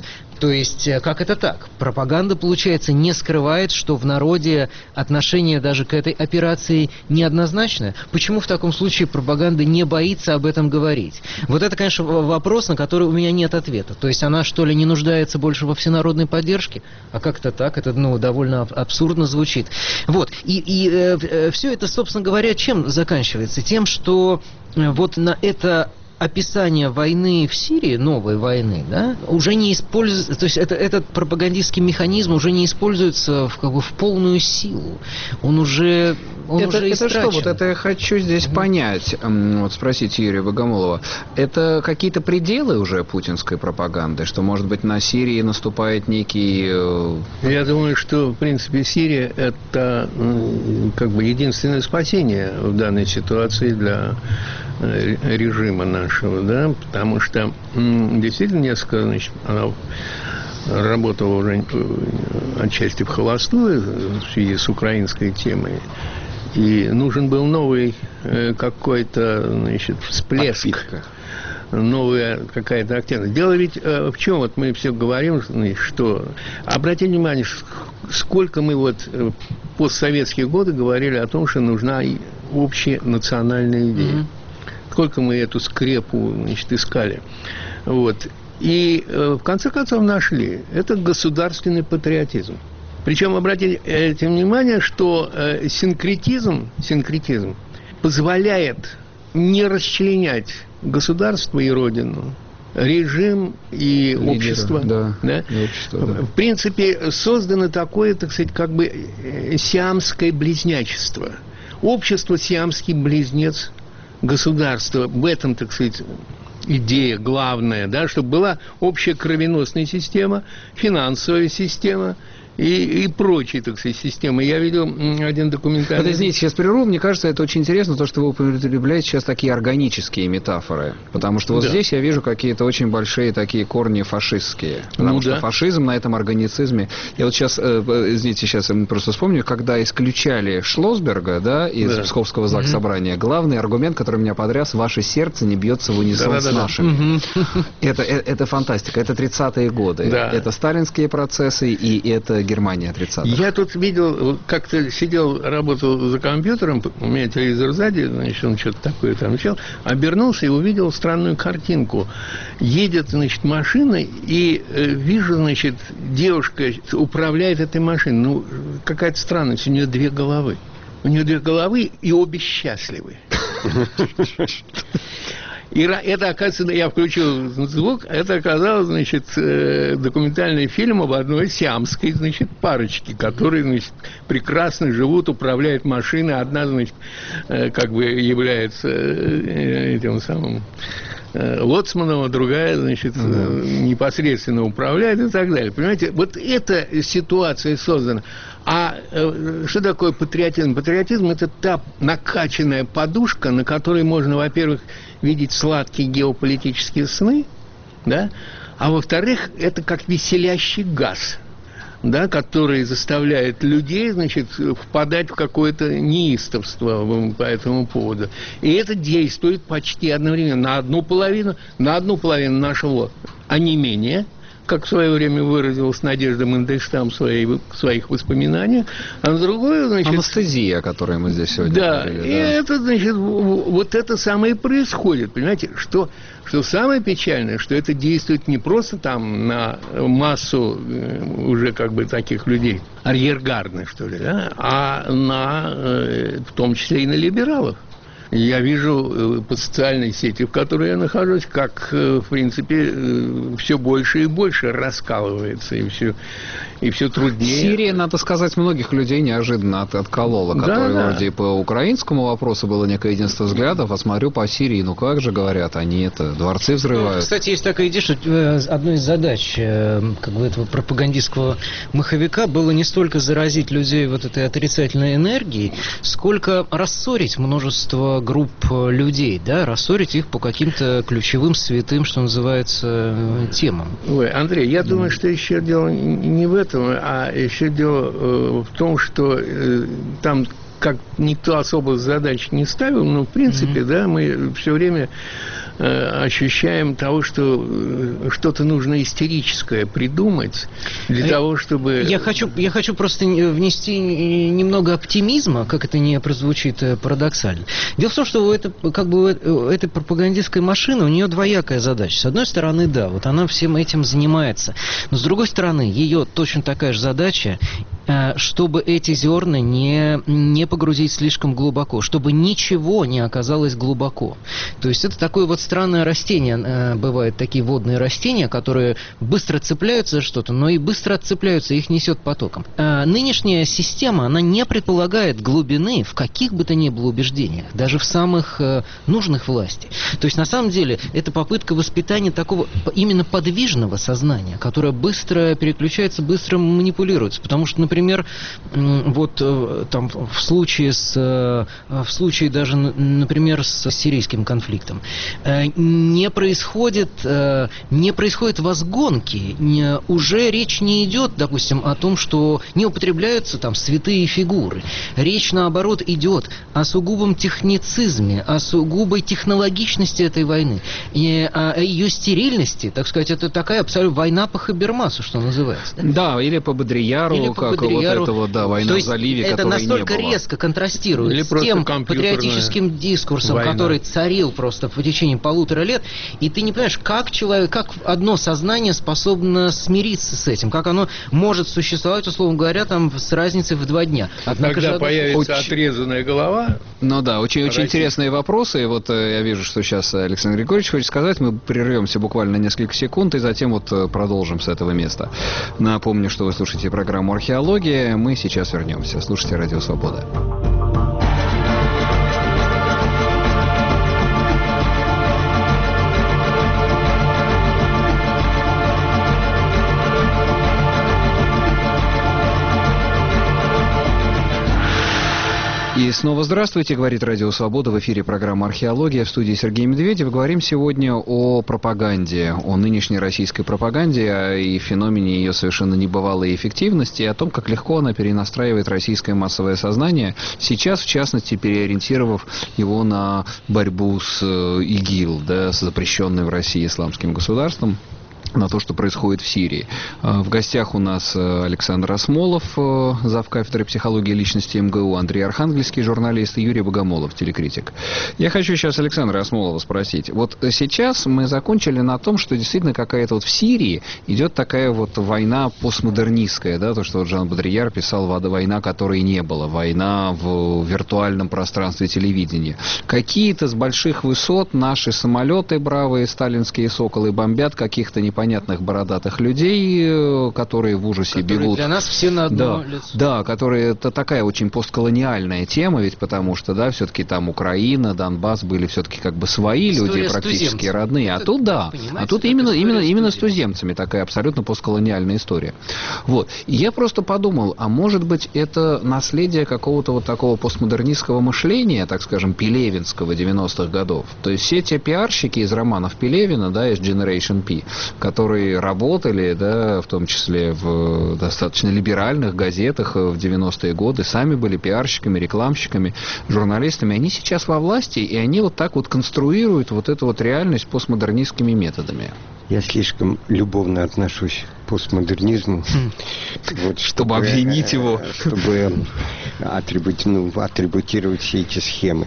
То есть, как это так? Пропаганда, получается, не скрывает, что в народе отношение даже к этой операции неоднозначное? Почему в таком случае пропаганда не боится об этом говорить? Вот это, конечно, вопрос, на который у меня нет ответа. То есть, она, что ли, не нуждается больше во всенародной поддержке? А как это так? Это, ну, довольно абсурдно звучит. Вот. И, и э, все это, собственно говоря, чем заканчивается? Тем, что э, вот на это описание войны в Сирии, новой войны, да, уже не используется, то есть это, этот пропагандистский механизм уже не используется в, как бы, в полную силу. Он уже, он
это,
уже
это что? Вот это я хочу здесь mm-hmm. понять, вот спросить Юрия Богомолова. Это какие-то пределы уже путинской пропаганды, что, может быть, на Сирии наступает некий...
Я думаю, что, в принципе, Сирия – это как бы единственное спасение в данной ситуации для режима нашего, да, потому что действительно несколько, значит, она работала уже отчасти в холостую в связи с украинской темой, и нужен был новый какой-то, значит, всплеск, Подпитка. новая какая-то активность. Дело ведь в чем? Вот мы все говорим, что... Обратите внимание, сколько мы вот в постсоветские годы говорили о том, что нужна общенациональная идея. Mm-hmm. Сколько мы эту скрепу, значит, искали. Вот. И э, в конце концов нашли. Это государственный патриотизм. Причем, обратите внимание, что э, синкретизм, синкретизм позволяет не расчленять государство и родину, режим и Лидеры, общество. Да, да? И общество да. В принципе, создано такое, так сказать, как бы сиамское близнячество. Общество сиамский близнец государства, в этом, так сказать, идея главная, да, чтобы была общая кровеносная система, финансовая система и, и прочие, так сказать, системы. Я видел один документальный...
Вот, извините, сейчас прерву. Мне кажется, это очень интересно, то, что вы употребляете сейчас такие органические метафоры. Потому что вот да. здесь я вижу какие-то очень большие такие корни фашистские. Потому ну, что да. фашизм на этом органицизме... Я вот сейчас, извините, сейчас я просто вспомню, когда исключали Шлосберга, да, из да. Псковского заксобрания, mm-hmm. главный аргумент, который меня потряс: ваше сердце не бьется в унисон да, с да, нашим. Да. Mm-hmm. Это, это, это фантастика. Это тридцатые годы. Да. Это сталинские процессы, и это Германия тридцатых.
Я тут видел, как-то сидел, работал за компьютером, у меня телевизор сзади, значит, он что-то такое там начал, обернулся и увидел странную картинку. Едет, значит, машина, и э, вижу, значит, девушка управляет этой машиной. Ну, какая-то странность, у нее две головы. У нее две головы, и обе счастливы. И это, оказывается, я включил звук, это оказалось, значит, документальный фильм об одной сиамской, значит, парочке, которые, значит, прекрасно живут, управляют машиной. Одна, значит, как бы является этим самым лоцманом, а другая, значит, mm-hmm. непосредственно управляет и так далее. Понимаете, вот эта ситуация создана. А э, что такое патриотизм? Патриотизм – это та накачанная подушка, на которой можно, во-первых, видеть сладкие геополитические сны, да? А во-вторых, это как веселящий газ, да, который заставляет людей, значит, впадать в какое-то неистовство по этому поводу. И это действует почти одновременно на одну половину, на одну половину нашего онемения, как в свое время выразилась Надежда Мандельштам в своей, своих воспоминаниях, а на другое, значит...
Анестезия, о которой мы здесь сегодня
да,
говорили.
Да, и это, значит, вот это самое и происходит, понимаете, что, что самое печальное, что это действует не просто там на массу уже как бы таких людей, арьергардных, что ли, да, а на, в том числе и на либералов. Я вижу по социальной сети, в которой я нахожусь, как, в принципе, все больше и больше раскалывается, и все, и все труднее.
Сирия, надо сказать, многих людей неожиданно от, отколола, которые да, вроде да. по украинскому вопросу было некое единство взглядов, а смотрю по Сирии, ну как же говорят, они это, дворцы взрывают.
Ну, кстати, есть такая идея, что одной из задач как бы этого пропагандистского маховика было не столько заразить людей вот этой отрицательной энергией, сколько рассорить множество групп людей, да, рассорить их по каким-то ключевым, святым, что называется, темам.
Ой, Андрей, я думаю, что еще дело не в этом, а еще дело в том, что там как никто особо задач не ставил, но в принципе, mm-hmm. да, мы все время э, ощущаем того, что э, что-то нужно истерическое придумать для а того, чтобы...
Я хочу, я хочу просто внести немного оптимизма, как это не прозвучит парадоксально. Дело в том, что это, как бы, этой пропагандистской машины, у нее двоякая задача. С одной стороны, да, вот она всем этим занимается. Но с другой стороны, ее точно такая же задача, чтобы эти зерна не, не погрузить слишком глубоко, чтобы ничего не оказалось глубоко. То есть это такое вот странное растение, бывают такие водные растения, которые быстро цепляются за что-то, но и быстро отцепляются, их несет потоком. Нынешняя система, она не предполагает глубины в каких бы то ни было убеждениях, даже в самых нужных власти. То есть на самом деле это попытка воспитания такого именно подвижного сознания, которое быстро переключается, быстро манипулируется, потому что, например, вот там в случае с, в случае даже, например, с сирийским конфликтом, не происходит, не происходит возгонки, уже речь не идет, допустим, о том, что не употребляются там святые фигуры. Речь, наоборот, идет о сугубом техницизме, о сугубой технологичности этой войны, и о ее стерильности, так сказать, это такая абсолютно война по Хабермасу, что называется.
Да, или по Бодрияру,
или по
как
Бодрияру.
Вот это вот, да, война в заливе,
это
которой не было.
настолько резко контрастирует
или
с тем патриотическим дискурсом,
война,
который царил просто в течение полутора лет, и ты не понимаешь, как человек, как одно сознание способно смириться с этим, как оно может существовать, условно говоря, там с разницей в два дня.
Однако Когда же появится очень... отрезанная голова.
Ну да, очень, очень интересные вопросы. Вот э, я вижу, что сейчас Александр Григорьевич хочет сказать. Мы прервемся буквально на несколько секунд и затем вот продолжим с этого места. Напомню, что вы слушаете программу «Археология». Мы сейчас вернемся. Слушайте «Радио Свобода». И снова здравствуйте, говорит Радио Свобода, в эфире программа «Археология», в студии Сергей Медведев. Говорим сегодня о пропаганде, о нынешней российской пропаганде и феномене ее совершенно небывалой эффективности, и о том, как легко она перенастраивает российское массовое сознание, сейчас, в частности, переориентировав его на борьбу с ИГИЛ, да, с запрещенным в России исламским государством, на то, что происходит в Сирии. В гостях у нас Александр Осмолов, завкафедры психологии личности МГУ, Андрей Архангельский, журналист, и Юрий Богомолов, телекритик. Я хочу сейчас Александра Осмолова спросить. Вот сейчас мы закончили на том, что действительно какая-то вот в Сирии идет такая вот война постмодернистская, да, то, что вот Жан Бодрияр писал, война, которой не было, война в виртуальном пространстве телевидения. Какие-то с больших высот наши самолеты бравые, сталинские соколы, бомбят каких-то непонятных понятных бородатых людей, которые в ужасе которые бегут.
Для нас все на одно
да,
лицо.
Да, которые, это такая очень постколониальная тема, ведь потому что, да, все-таки там Украина, Донбасс были все-таки как бы свои история люди, практически родные. А это, тут, да, а тут именно, именно, именно с туземцами такая абсолютно постколониальная история. Вот. И я просто подумал, а может быть это наследие какого-то вот такого постмодернистского мышления, так скажем, пелевинского девяностых годов. То есть все те пиарщики из романов Пелевина, да, из Generation P, которые работали, да, в том числе в достаточно либеральных газетах в девяностые годы, сами были пиарщиками, рекламщиками, журналистами, они сейчас во власти, и они вот так вот конструируют вот эту вот реальность постмодернистскими методами.
Я слишком любовно отношусь к постмодернизму,
вот, чтобы обвинить его,
чтобы атрибути, ну, атрибутировать все эти схемы.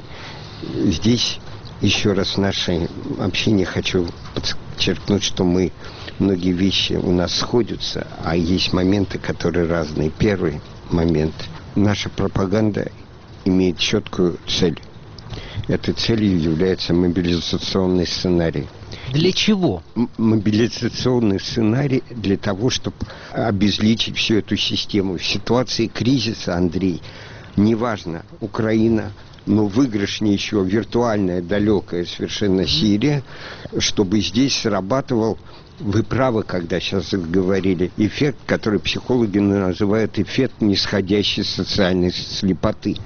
Здесь еще раз в нашем общении хочу подчеркнуть, что мы, многие вещи у нас сходятся, а есть моменты, которые разные. Первый момент. Наша пропаганда имеет четкую цель. Этой целью является мобилизационный сценарий.
Для чего?
М- мобилизационный сценарий для того, чтобы обезличить всю эту систему. В ситуации кризиса, Андрей, неважно, Украина, но выигрышнее еще виртуальная, далекая совершенно Сирия, чтобы здесь срабатывал, вы правы, когда сейчас говорили, эффект, который психологи называют эффект нисходящей социальной слепоты.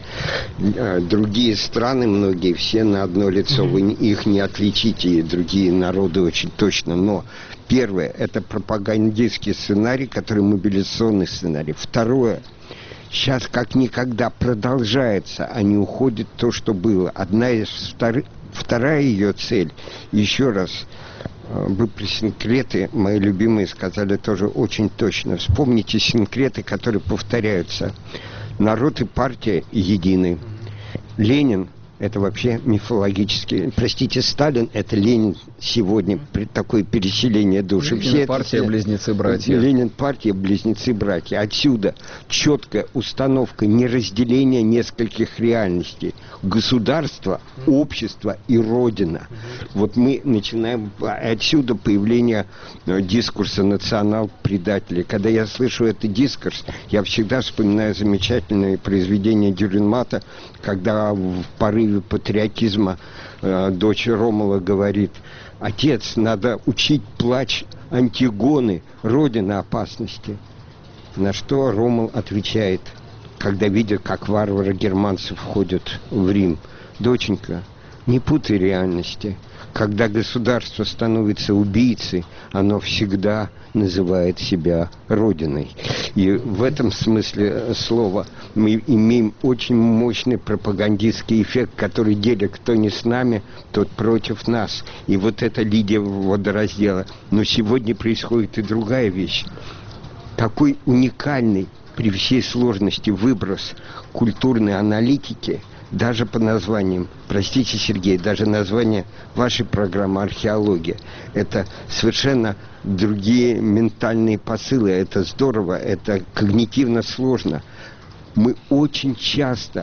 Другие страны, многие, все на одно лицо, вы их не отличите, и другие народы очень точно, но первое, это пропагандистский сценарий, который мобилизационный сценарий. Второе, сейчас как никогда продолжается, а не уходит то, что было. Одна из вторых, Вторая ее цель, еще раз, вы про синкреты, мои любимые, сказали тоже очень точно. Вспомните синкреты, которые повторяются. Народ и партия едины. Ленин – это вообще мифологически. Простите, Сталин – это Ленин сегодня, при такое переселение души.
Ленин,
Все
партия,
это,
близнецы-братья.
Ленин, партия, близнецы-братья. Отсюда четкая установка неразделения нескольких реальностей. Государство, общество и Родина. Вот мы начинаем... Отсюда появление дискурса национал-предателей. Когда я слышу этот дискурс, я всегда вспоминаю замечательное произведение Дюринмата, когда в порыве патриотизма э, дочь Ромула говорит: отец, надо учить плач Антигоны, родина опасности. На что Ромул отвечает, когда видит, как варвары германцы входят в Рим: доченька, не путай реальности. Когда государство становится убийцей, оно всегда называет себя Родиной. И в этом смысле слова мы имеем очень мощный пропагандистский эффект, который делит: кто не с нами, тот против нас. И вот это линия водораздела. Но сегодня происходит и другая вещь. Такой уникальный при всей сложности выброс культурной аналитики, даже по названиям, простите, Сергей, даже название вашей программы «Археология», это совершенно другие ментальные посылы, это здорово, это когнитивно сложно. Мы очень часто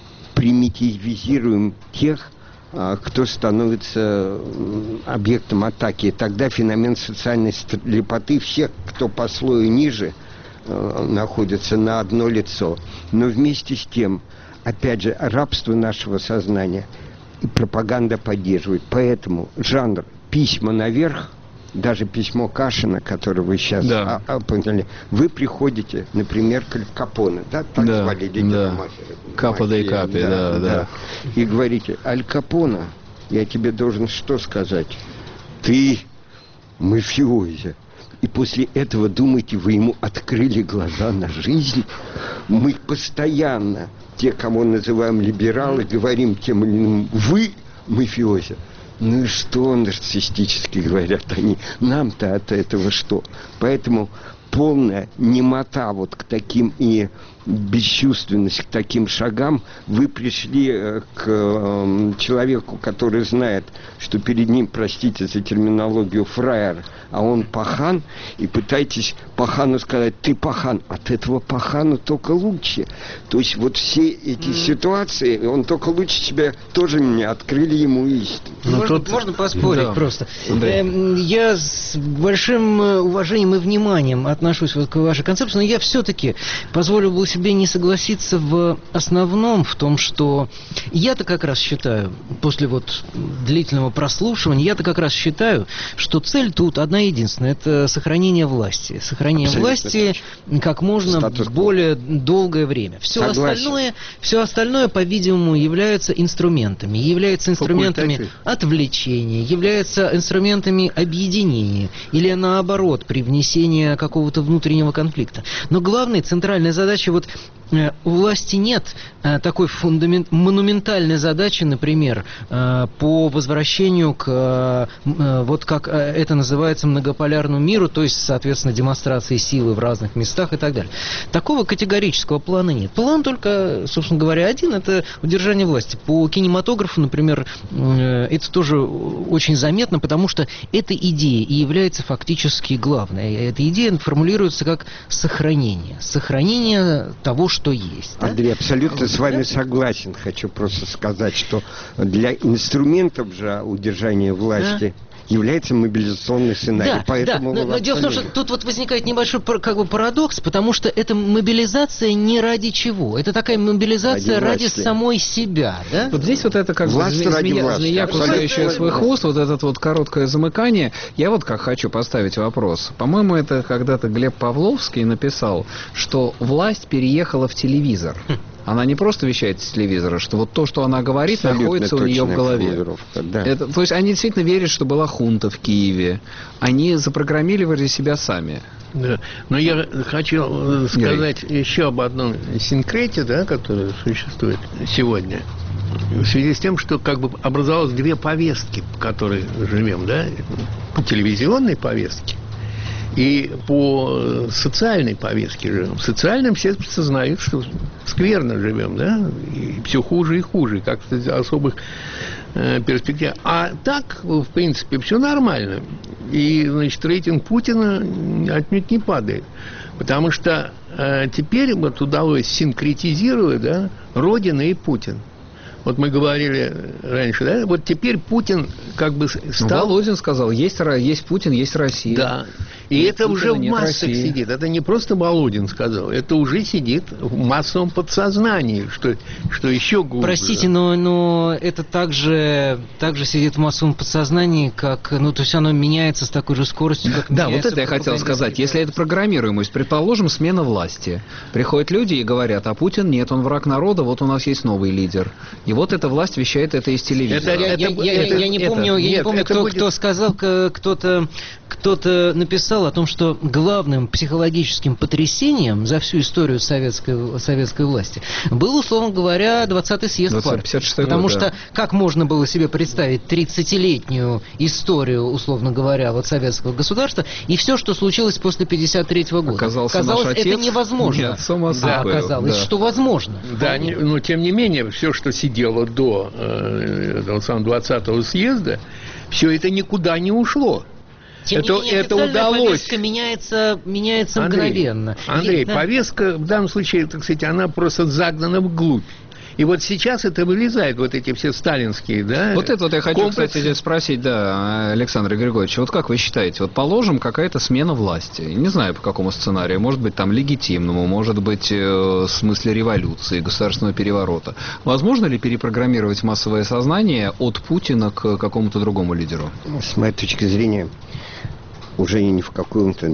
примитивизируем тех, кто становится объектом атаки. И тогда феномен социальной слепоты всех, кто по слою ниже, находится на одно лицо. Но вместе с тем, опять же, рабство нашего сознания и пропаганда поддерживает. Поэтому жанр «письма наверх», даже письмо Кашина, которое вы сейчас
да.
а, а, поняли, вы приходите, например, к Аль Капоне, да, так
да,
звали лидера
да.
мафии.
Капо де Капи, да, да, да.
И говорите: Аль Капоне, я тебе должен что сказать? Ты мафиози. И после этого, думаете, вы ему открыли глаза на жизнь? Мы постоянно, те, кого называем либералы, говорим тем или иным: вы мафиози. Ну и что, нарциссически говорят они, нам-то от этого что? Поэтому полная немота вот к таким и бесчувственность к таким шагам. Вы пришли к э, человеку, который знает, что перед ним, простите за терминологию, фраер, а он пахан, и пытаетесь пахану сказать: ты пахан. От этого пахану только лучше. То есть вот все эти mm. ситуации, он только лучше себя тоже не открыли ему истину.
Можно, тут... можно поспорить да. просто.
Э,
я с большим уважением и вниманием отношусь вот к вашей концепции, но я все-таки позволю бы себе не согласиться в основном в том, что я-то как раз считаю, после вот длительного прослушивания, я-то как раз считаю, что цель тут одна единственная: это сохранение власти. Сохранение Абсолютно власти точно. Как можно Статус более долгое время. Все остальное, все остальное, по-видимому, является инструментами. Является инструментами отвлечения, является инструментами объединения или, наоборот, привнесения какого-то внутреннего конфликта. Но главная, центральная задача вот у власти нет такой фундамент, монументальной задачи, например, по возвращению к, вот как это называется, многополярному миру, то есть, соответственно, демонстрации силы в разных местах и так далее. Такого категорического плана нет. План только, собственно говоря, один – это удержание власти. По кинематографу, например, это тоже очень заметно, потому что эта идея и является фактически главной. Эта идея формулируется как сохранение. Сохранение того, что есть.
Андрей,
да?
абсолютно с вами согласен. Хочу просто сказать, что для инструментов же удержания власти да. является мобилизационный сценарий.
Да,
Поэтому
да. Но, но дело в том, что тут вот возникает небольшой как бы парадокс, потому что это мобилизация не ради чего. Это такая мобилизация ради, ради самой себя. Да?
Вот здесь вот это как
власть
зме- змея,
власти.
змея кусающая
Абсолютно.
свой хвост, вот это вот короткое замыкание. Я вот как хочу поставить вопрос. По-моему, это когда-то Глеб Павловский написал, что власть переехала в телевизор. Она не просто вещает с телевизора, что вот то, что она говорит, абсолютно находится у нее в голове. Да. Это, то есть они действительно верят, что была хунта в Киеве. Они запрограммировали себя сами.
Да. Но я хочу сказать Герой. еще об одном синкрете, да, который существует сегодня. в связи с тем, что как бы образовалось две повестки, по которой живем, да, по телевизионной повестке и по социальной повестке живем. В социальном все сознают, что скверно живем, да, и все хуже и хуже, как-то особых э, перспектив. А так, в принципе, все нормально. И, значит, рейтинг Путина отнюдь не падает. Потому что э, теперь вот удалось синкретизировать, да, Родина и Путин. Вот мы говорили раньше, да, вот теперь Путин как бы стал...
Ну, Володин сказал, есть, есть Путин, есть Россия.
Да, и
нет
это
Путина,
уже в массах
России.
сидит. Это не просто Володин сказал, это уже сидит в массовом подсознании, что, что еще глубже.
Простите, но, но это также, также сидит в массовом подсознании, как, ну, то есть оно меняется с такой же скоростью, как
Да, вот
меняется
это я хотел сказать. Если это программируемость, предположим, смена власти. Приходят люди и говорят, а Путин нет, он враг народа, вот у нас есть новый лидер. И вот эта власть вещает это из телевизора.
Я, я,
это,
я,
это,
я не
это,
помню, я
нет,
не помню кто,
будет...
кто сказал, кто-то, кто-то написал о том, что главным психологическим потрясением за всю историю советской, советской власти был, условно говоря, двадцатый съезд партии. Потому
год,
что
да.
как можно было себе представить тридцатилетнюю историю, условно говоря, вот советского государства и все, что случилось после пятьдесят третьего года.
Оказался
Казалось,
наш отец
это невозможно.
Нет, само
а оказалось,
да.
что возможно.
Да, не, но тем не менее, все, что сидело до э, этого самого двадцатого съезда, все это никуда не ушло.
Тем
это,
не менее,
это
официальная
удалось.
повестка меняется, меняется
Андрей,
мгновенно.
Андрей,
И, да.
повестка в данном случае, так сказать, она просто загнана вглубь. И вот сейчас это вылезает, вот эти все сталинские, да,
Вот это вот я хочу,
комплексы.
кстати, спросить, да, Александр Григорьевич, вот как вы считаете, вот положим, какая-то смена власти, не знаю по какому сценарию, может быть там легитимному, может быть э, в смысле революции, государственного переворота. Возможно ли перепрограммировать массовое сознание от Путина к какому-то другому лидеру?
С моей точки зрения, уже не в каком-то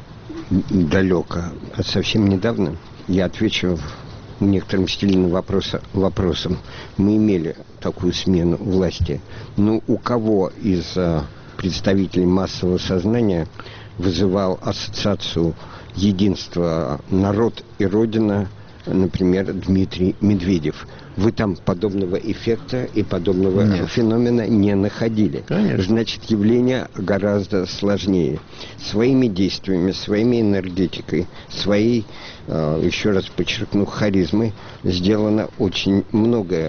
далеко, а совсем недавно я отвечу некоторым стильным вопроса, вопросом. Мы имели такую смену власти. Но у кого из а, представителей массового сознания вызывал ассоциацию единства народ и Родина, например, Дмитрий Медведев? Вы там подобного эффекта и подобного Нет. феномена не находили.
Конечно.
Значит, явление гораздо сложнее. Своими действиями, своими энергетикой, своей, э, еще раз подчеркну, харизмой сделано очень многое.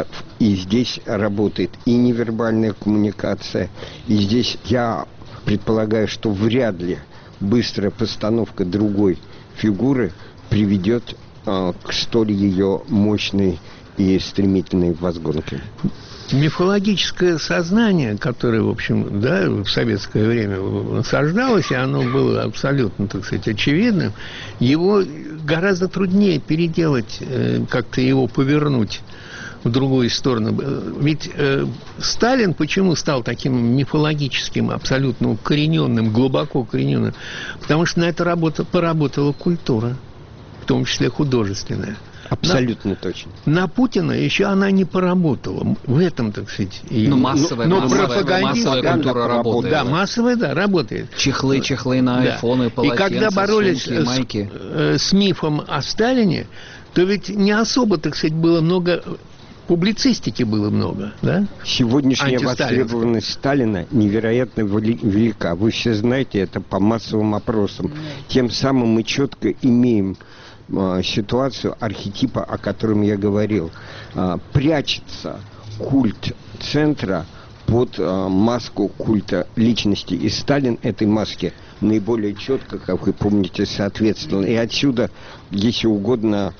И здесь работает и невербальная коммуникация, и здесь я предполагаю, что вряд ли быстрая постановка другой фигуры приведет э, к столь ее мощной и стремительной возгонке.
Мифологическое сознание, которое, в общем, да, в советское время насаждалось, и оно было абсолютно, так сказать, очевидным, его гораздо труднее переделать, как-то его повернуть в другую сторону. Ведь э, Сталин почему стал таким мифологическим, абсолютно укорененным, глубоко укорененным? Потому что на это работа, поработала культура, в том числе художественная.
Абсолютно
на,
точно.
На Путина еще она не поработала. В этом, так сказать...
Ну, массовая,
но,
массовая,
пропагандист...
массовая культура работает.
Да, массовая, да, работает.
Чехлы, чехлы на айфоны, да. полотенца,
и когда боролись
сумки, майки.
С, с мифом о Сталине, то ведь не особо, так сказать, было много... Публицистики было много, да?
Сегодняшняя востребованность Сталина невероятно велика. Вы все знаете это по массовым опросам. Тем самым мы четко имеем э, ситуацию архетипа, о котором я говорил. Э, прячется культ центра под э, маску культа личности. И Сталин этой маске наиболее четко, как вы помните, соответствовал. И отсюда, если угодно,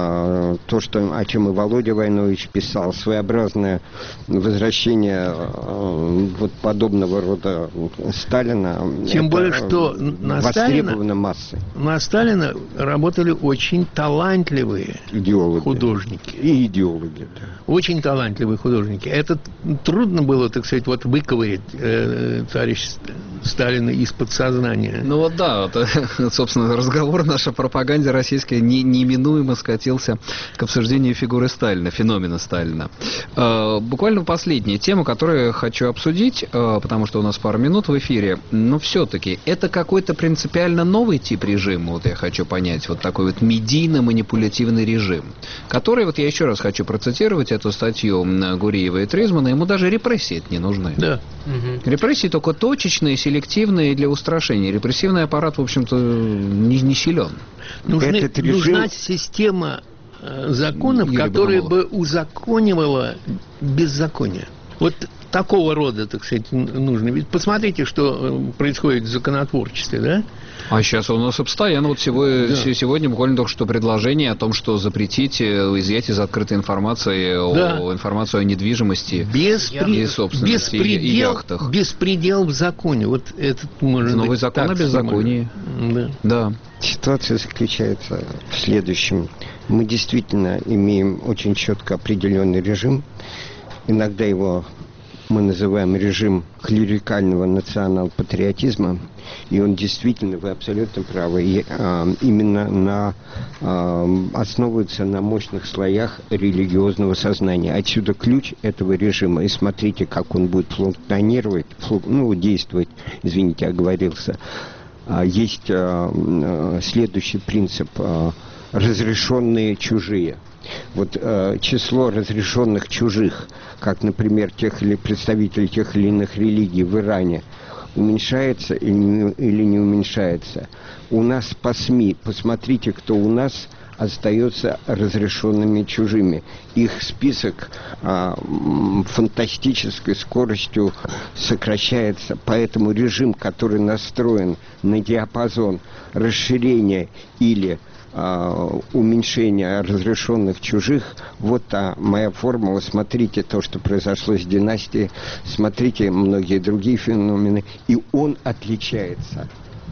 то, что, о чем и Володя Войнович писал, своеобразное возвращение вот подобного рода Сталина.
Тем более, что на Сталина,
массы.
на Сталина работали очень талантливые
идеологи.
художники.
И идеологи. Да.
Очень талантливые художники. Это трудно было, так сказать, вот выковырять э, товарищ Сталина из подсознания.
Ну вот да, вот, собственно, разговор наш о пропаганде российской не, неминуемо, сказать, обратился к обсуждению фигуры Сталина, феномена Сталина. Буквально последняя тема, которую я хочу обсудить, потому что у нас пару минут в эфире, но все-таки это какой-то принципиально новый тип режима, вот я хочу понять, вот такой вот медийно-манипулятивный режим, который, вот я еще раз хочу процитировать эту статью Гуриева и Тризмана, ему даже репрессии не нужны.
Да.
Угу. Репрессии только точечные, селективные для устрашения. Репрессивный аппарат, в общем-то, не, не силен.
Нужны,
Этот режим...
Нужна система э, законов,
Юрий
которая
Богомолов.
бы узаконивала беззаконие. Вот такого рода, так сказать, нужно. Ведь посмотрите, что происходит в законотворчестве, да?
А сейчас у нас постоянно, вот сегодня,
Да.
сегодня буквально только что предложение о том, что запретить изъять из открытой информации
Да.
о, информацию о недвижимости
Беспри...
и собственности, и, и
беспредел,
яхтах.
Беспредел в законе. Вот этот можно...
Новый закон о беззаконии.
Да.
Да.
Ситуация заключается в следующем. Мы действительно имеем очень четко определенный режим. Иногда его мы называем режим клерикального национал-патриотизма. И он действительно, вы абсолютно правы, и, а, именно на, а, основывается на мощных слоях религиозного сознания. Отсюда ключ этого режима. И смотрите, как он будет функционировать, фу, ну, действовать, извините, оговорился. А, есть а, а, следующий принцип а, – разрешенные чужие. Вот э, число разрешенных чужих, как, например, тех или представителей тех или иных религий в Иране, уменьшается или не, или не уменьшается. У нас по СМИ, посмотрите, кто у нас остается разрешенными чужими. Их список а, фантастической скоростью сокращается, поэтому режим, который настроен на диапазон расширения или уменьшение разрешенных чужих, вот та моя формула. Смотрите то, что произошло с династией, смотрите многие другие феномены, и он отличается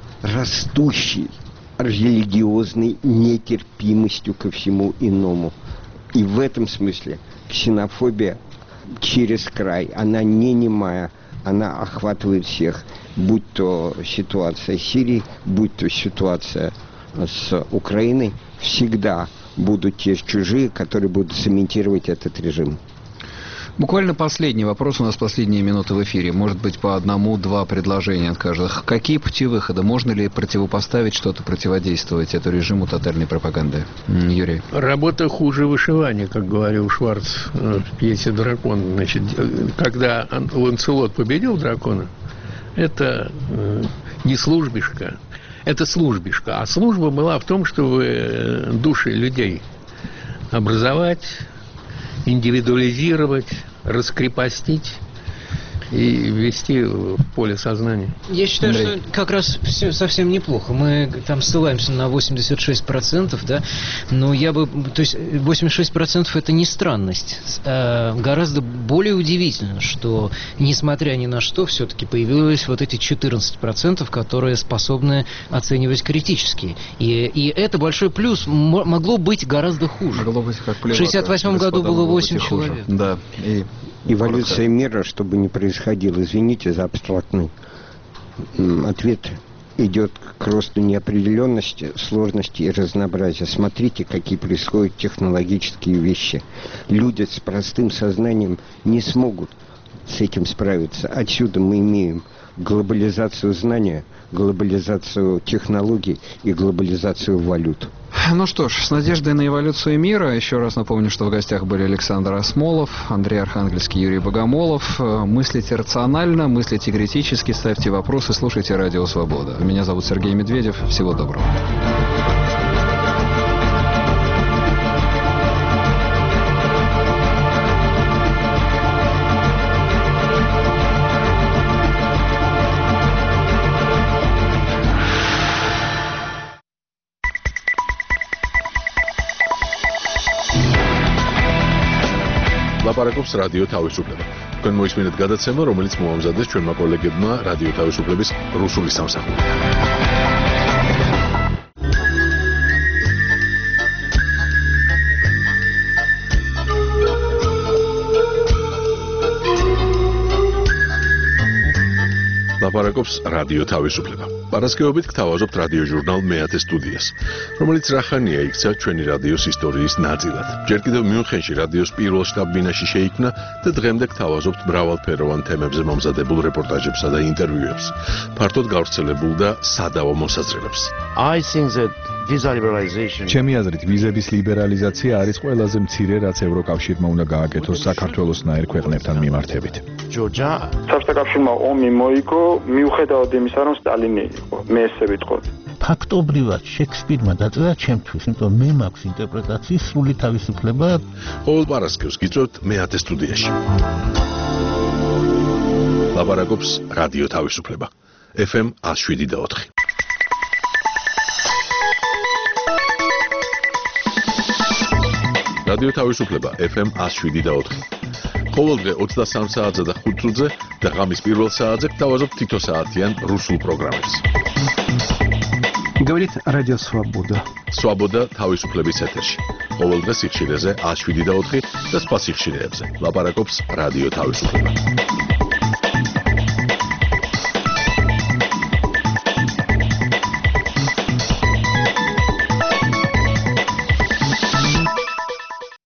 растущей религиозной нетерпимостью ко всему иному. И в этом смысле ксенофобия через край, она не немая, она охватывает всех, будь то ситуация Сирии, будь то ситуация с Украиной, всегда будут те чужие, которые будут цементировать этот режим.
Буквально последний вопрос, у нас последние минуты в эфире. Может быть, по одному-два предложения от каждого. Какие пути выхода? Можно ли противопоставить что-то, противодействовать этому режиму тотальной пропаганды? Юрий.
Работа хуже вышивания, как говорил Шварц в пьесе «Дракон». Значит, когда Ланселот победил дракона, это не службишка, это службишка. А служба была в том, чтобы души людей образовать, индивидуализировать, раскрепостить и ввести в поле сознания.
Я считаю,
Андрей.
что как раз все совсем неплохо. Мы там ссылаемся на восемьдесят шесть процентов, да, но я бы, то есть восемьдесят шесть процентов это не странность. А гораздо более удивительно, что несмотря ни на что, все-таки появилось вот эти четырнадцать процентов, которые способны оценивать критически. И, и это большой плюс. М- могло быть гораздо хуже.
Могло быть как плевака.
В шестьдесят восьмом году
Господа,
было
могло быть и
восемь
хуже.
человек.
Да. И
Эволюция мира, чтобы не происходило, извините за абстрактный м, ответ, идет к росту неопределенности, сложности и разнообразия. Смотрите, какие происходят технологические вещи. Люди с простым сознанием не смогут с этим справиться. Отсюда мы имеем глобализацию знания, глобализацию технологий и глобализацию валют.
Ну что ж, с надеждой на эволюцию мира, еще раз напомню, что в гостях были Александр Осмолов, Андрей Архангельский, Юрий Богомолов. Мыслите рационально, мыслите критически, ставьте вопросы, слушайте Радио Свобода. Меня зовут Сергей Медведев. Всего доброго.
ლაპარაკობს რადიო თავისუფლება. თქვენ მოისმინეთ გადაცემა, რომელიც მოამზადეს ჩვენმა კოლეგებმა რადიო თავისუფლების რუსული სამსახური. ლაპარაკობს რადიო თავისუფლება. პარასკევობით გთავაზობთ რადიოჟურნალ მეათე სტუდიას, რომელიც რახანია იქცა ჩვენი რადიოს ისტორიის ნაწილად. ჯერ კიდევ მიუნხენში რადიოს პირველ შტაბ-ბინაში შეიქმნა და დღემდე გთავაზობთ მრავალფეროვან თემებზე მომზადებულ რეპორტაჟებსა და ინტერვიუებს, ფართოდ გავრცელებულ და სადავო მოსაზრებებს.
I think that visa liberalization
ჩემი აზრით ვიზების ლიბერალიზაცია არის ყველაზე მცირე, რაც ევროკავშირმა უნდა გააკეთოს საქართველოსნაირ ქვეყნებთან მიმართებით.
Georgia
საბჭოთა კავშირმა ომი მოიგო მიუხედავად იმისა, რომ სტალინი იყო, მე ესე ვიტყოდი.
ფაქტობრივად შექსპირმა დაწერა ჩემთვის, იმიტომ მე მაქვს ინტერპრეტაციის სრული თავისუფლება.
ყოველ პარასკევს გიწევთ მეათე სტუდიაში. ლაპარაკობს რადიო თავისუფლება. ეფ ემ one oh seven და four. რადიო თავისუფლება ეფ ემ one oh seven და four. ყოველდღე ოცდასამ საათზე და ხუთ წუთზე და ღამის პირველ საათზე გთავაზობთ თითო საათიან რუსულ პროგრამებს.
Говорит Радио Свобода.
Свобода თავისუფლების ეთერში. ყოველდღე სიხშირეზე one oh seven და four და სხვა სიხშირეებზე. ლაპარაკობს რადიო თავისუფლება.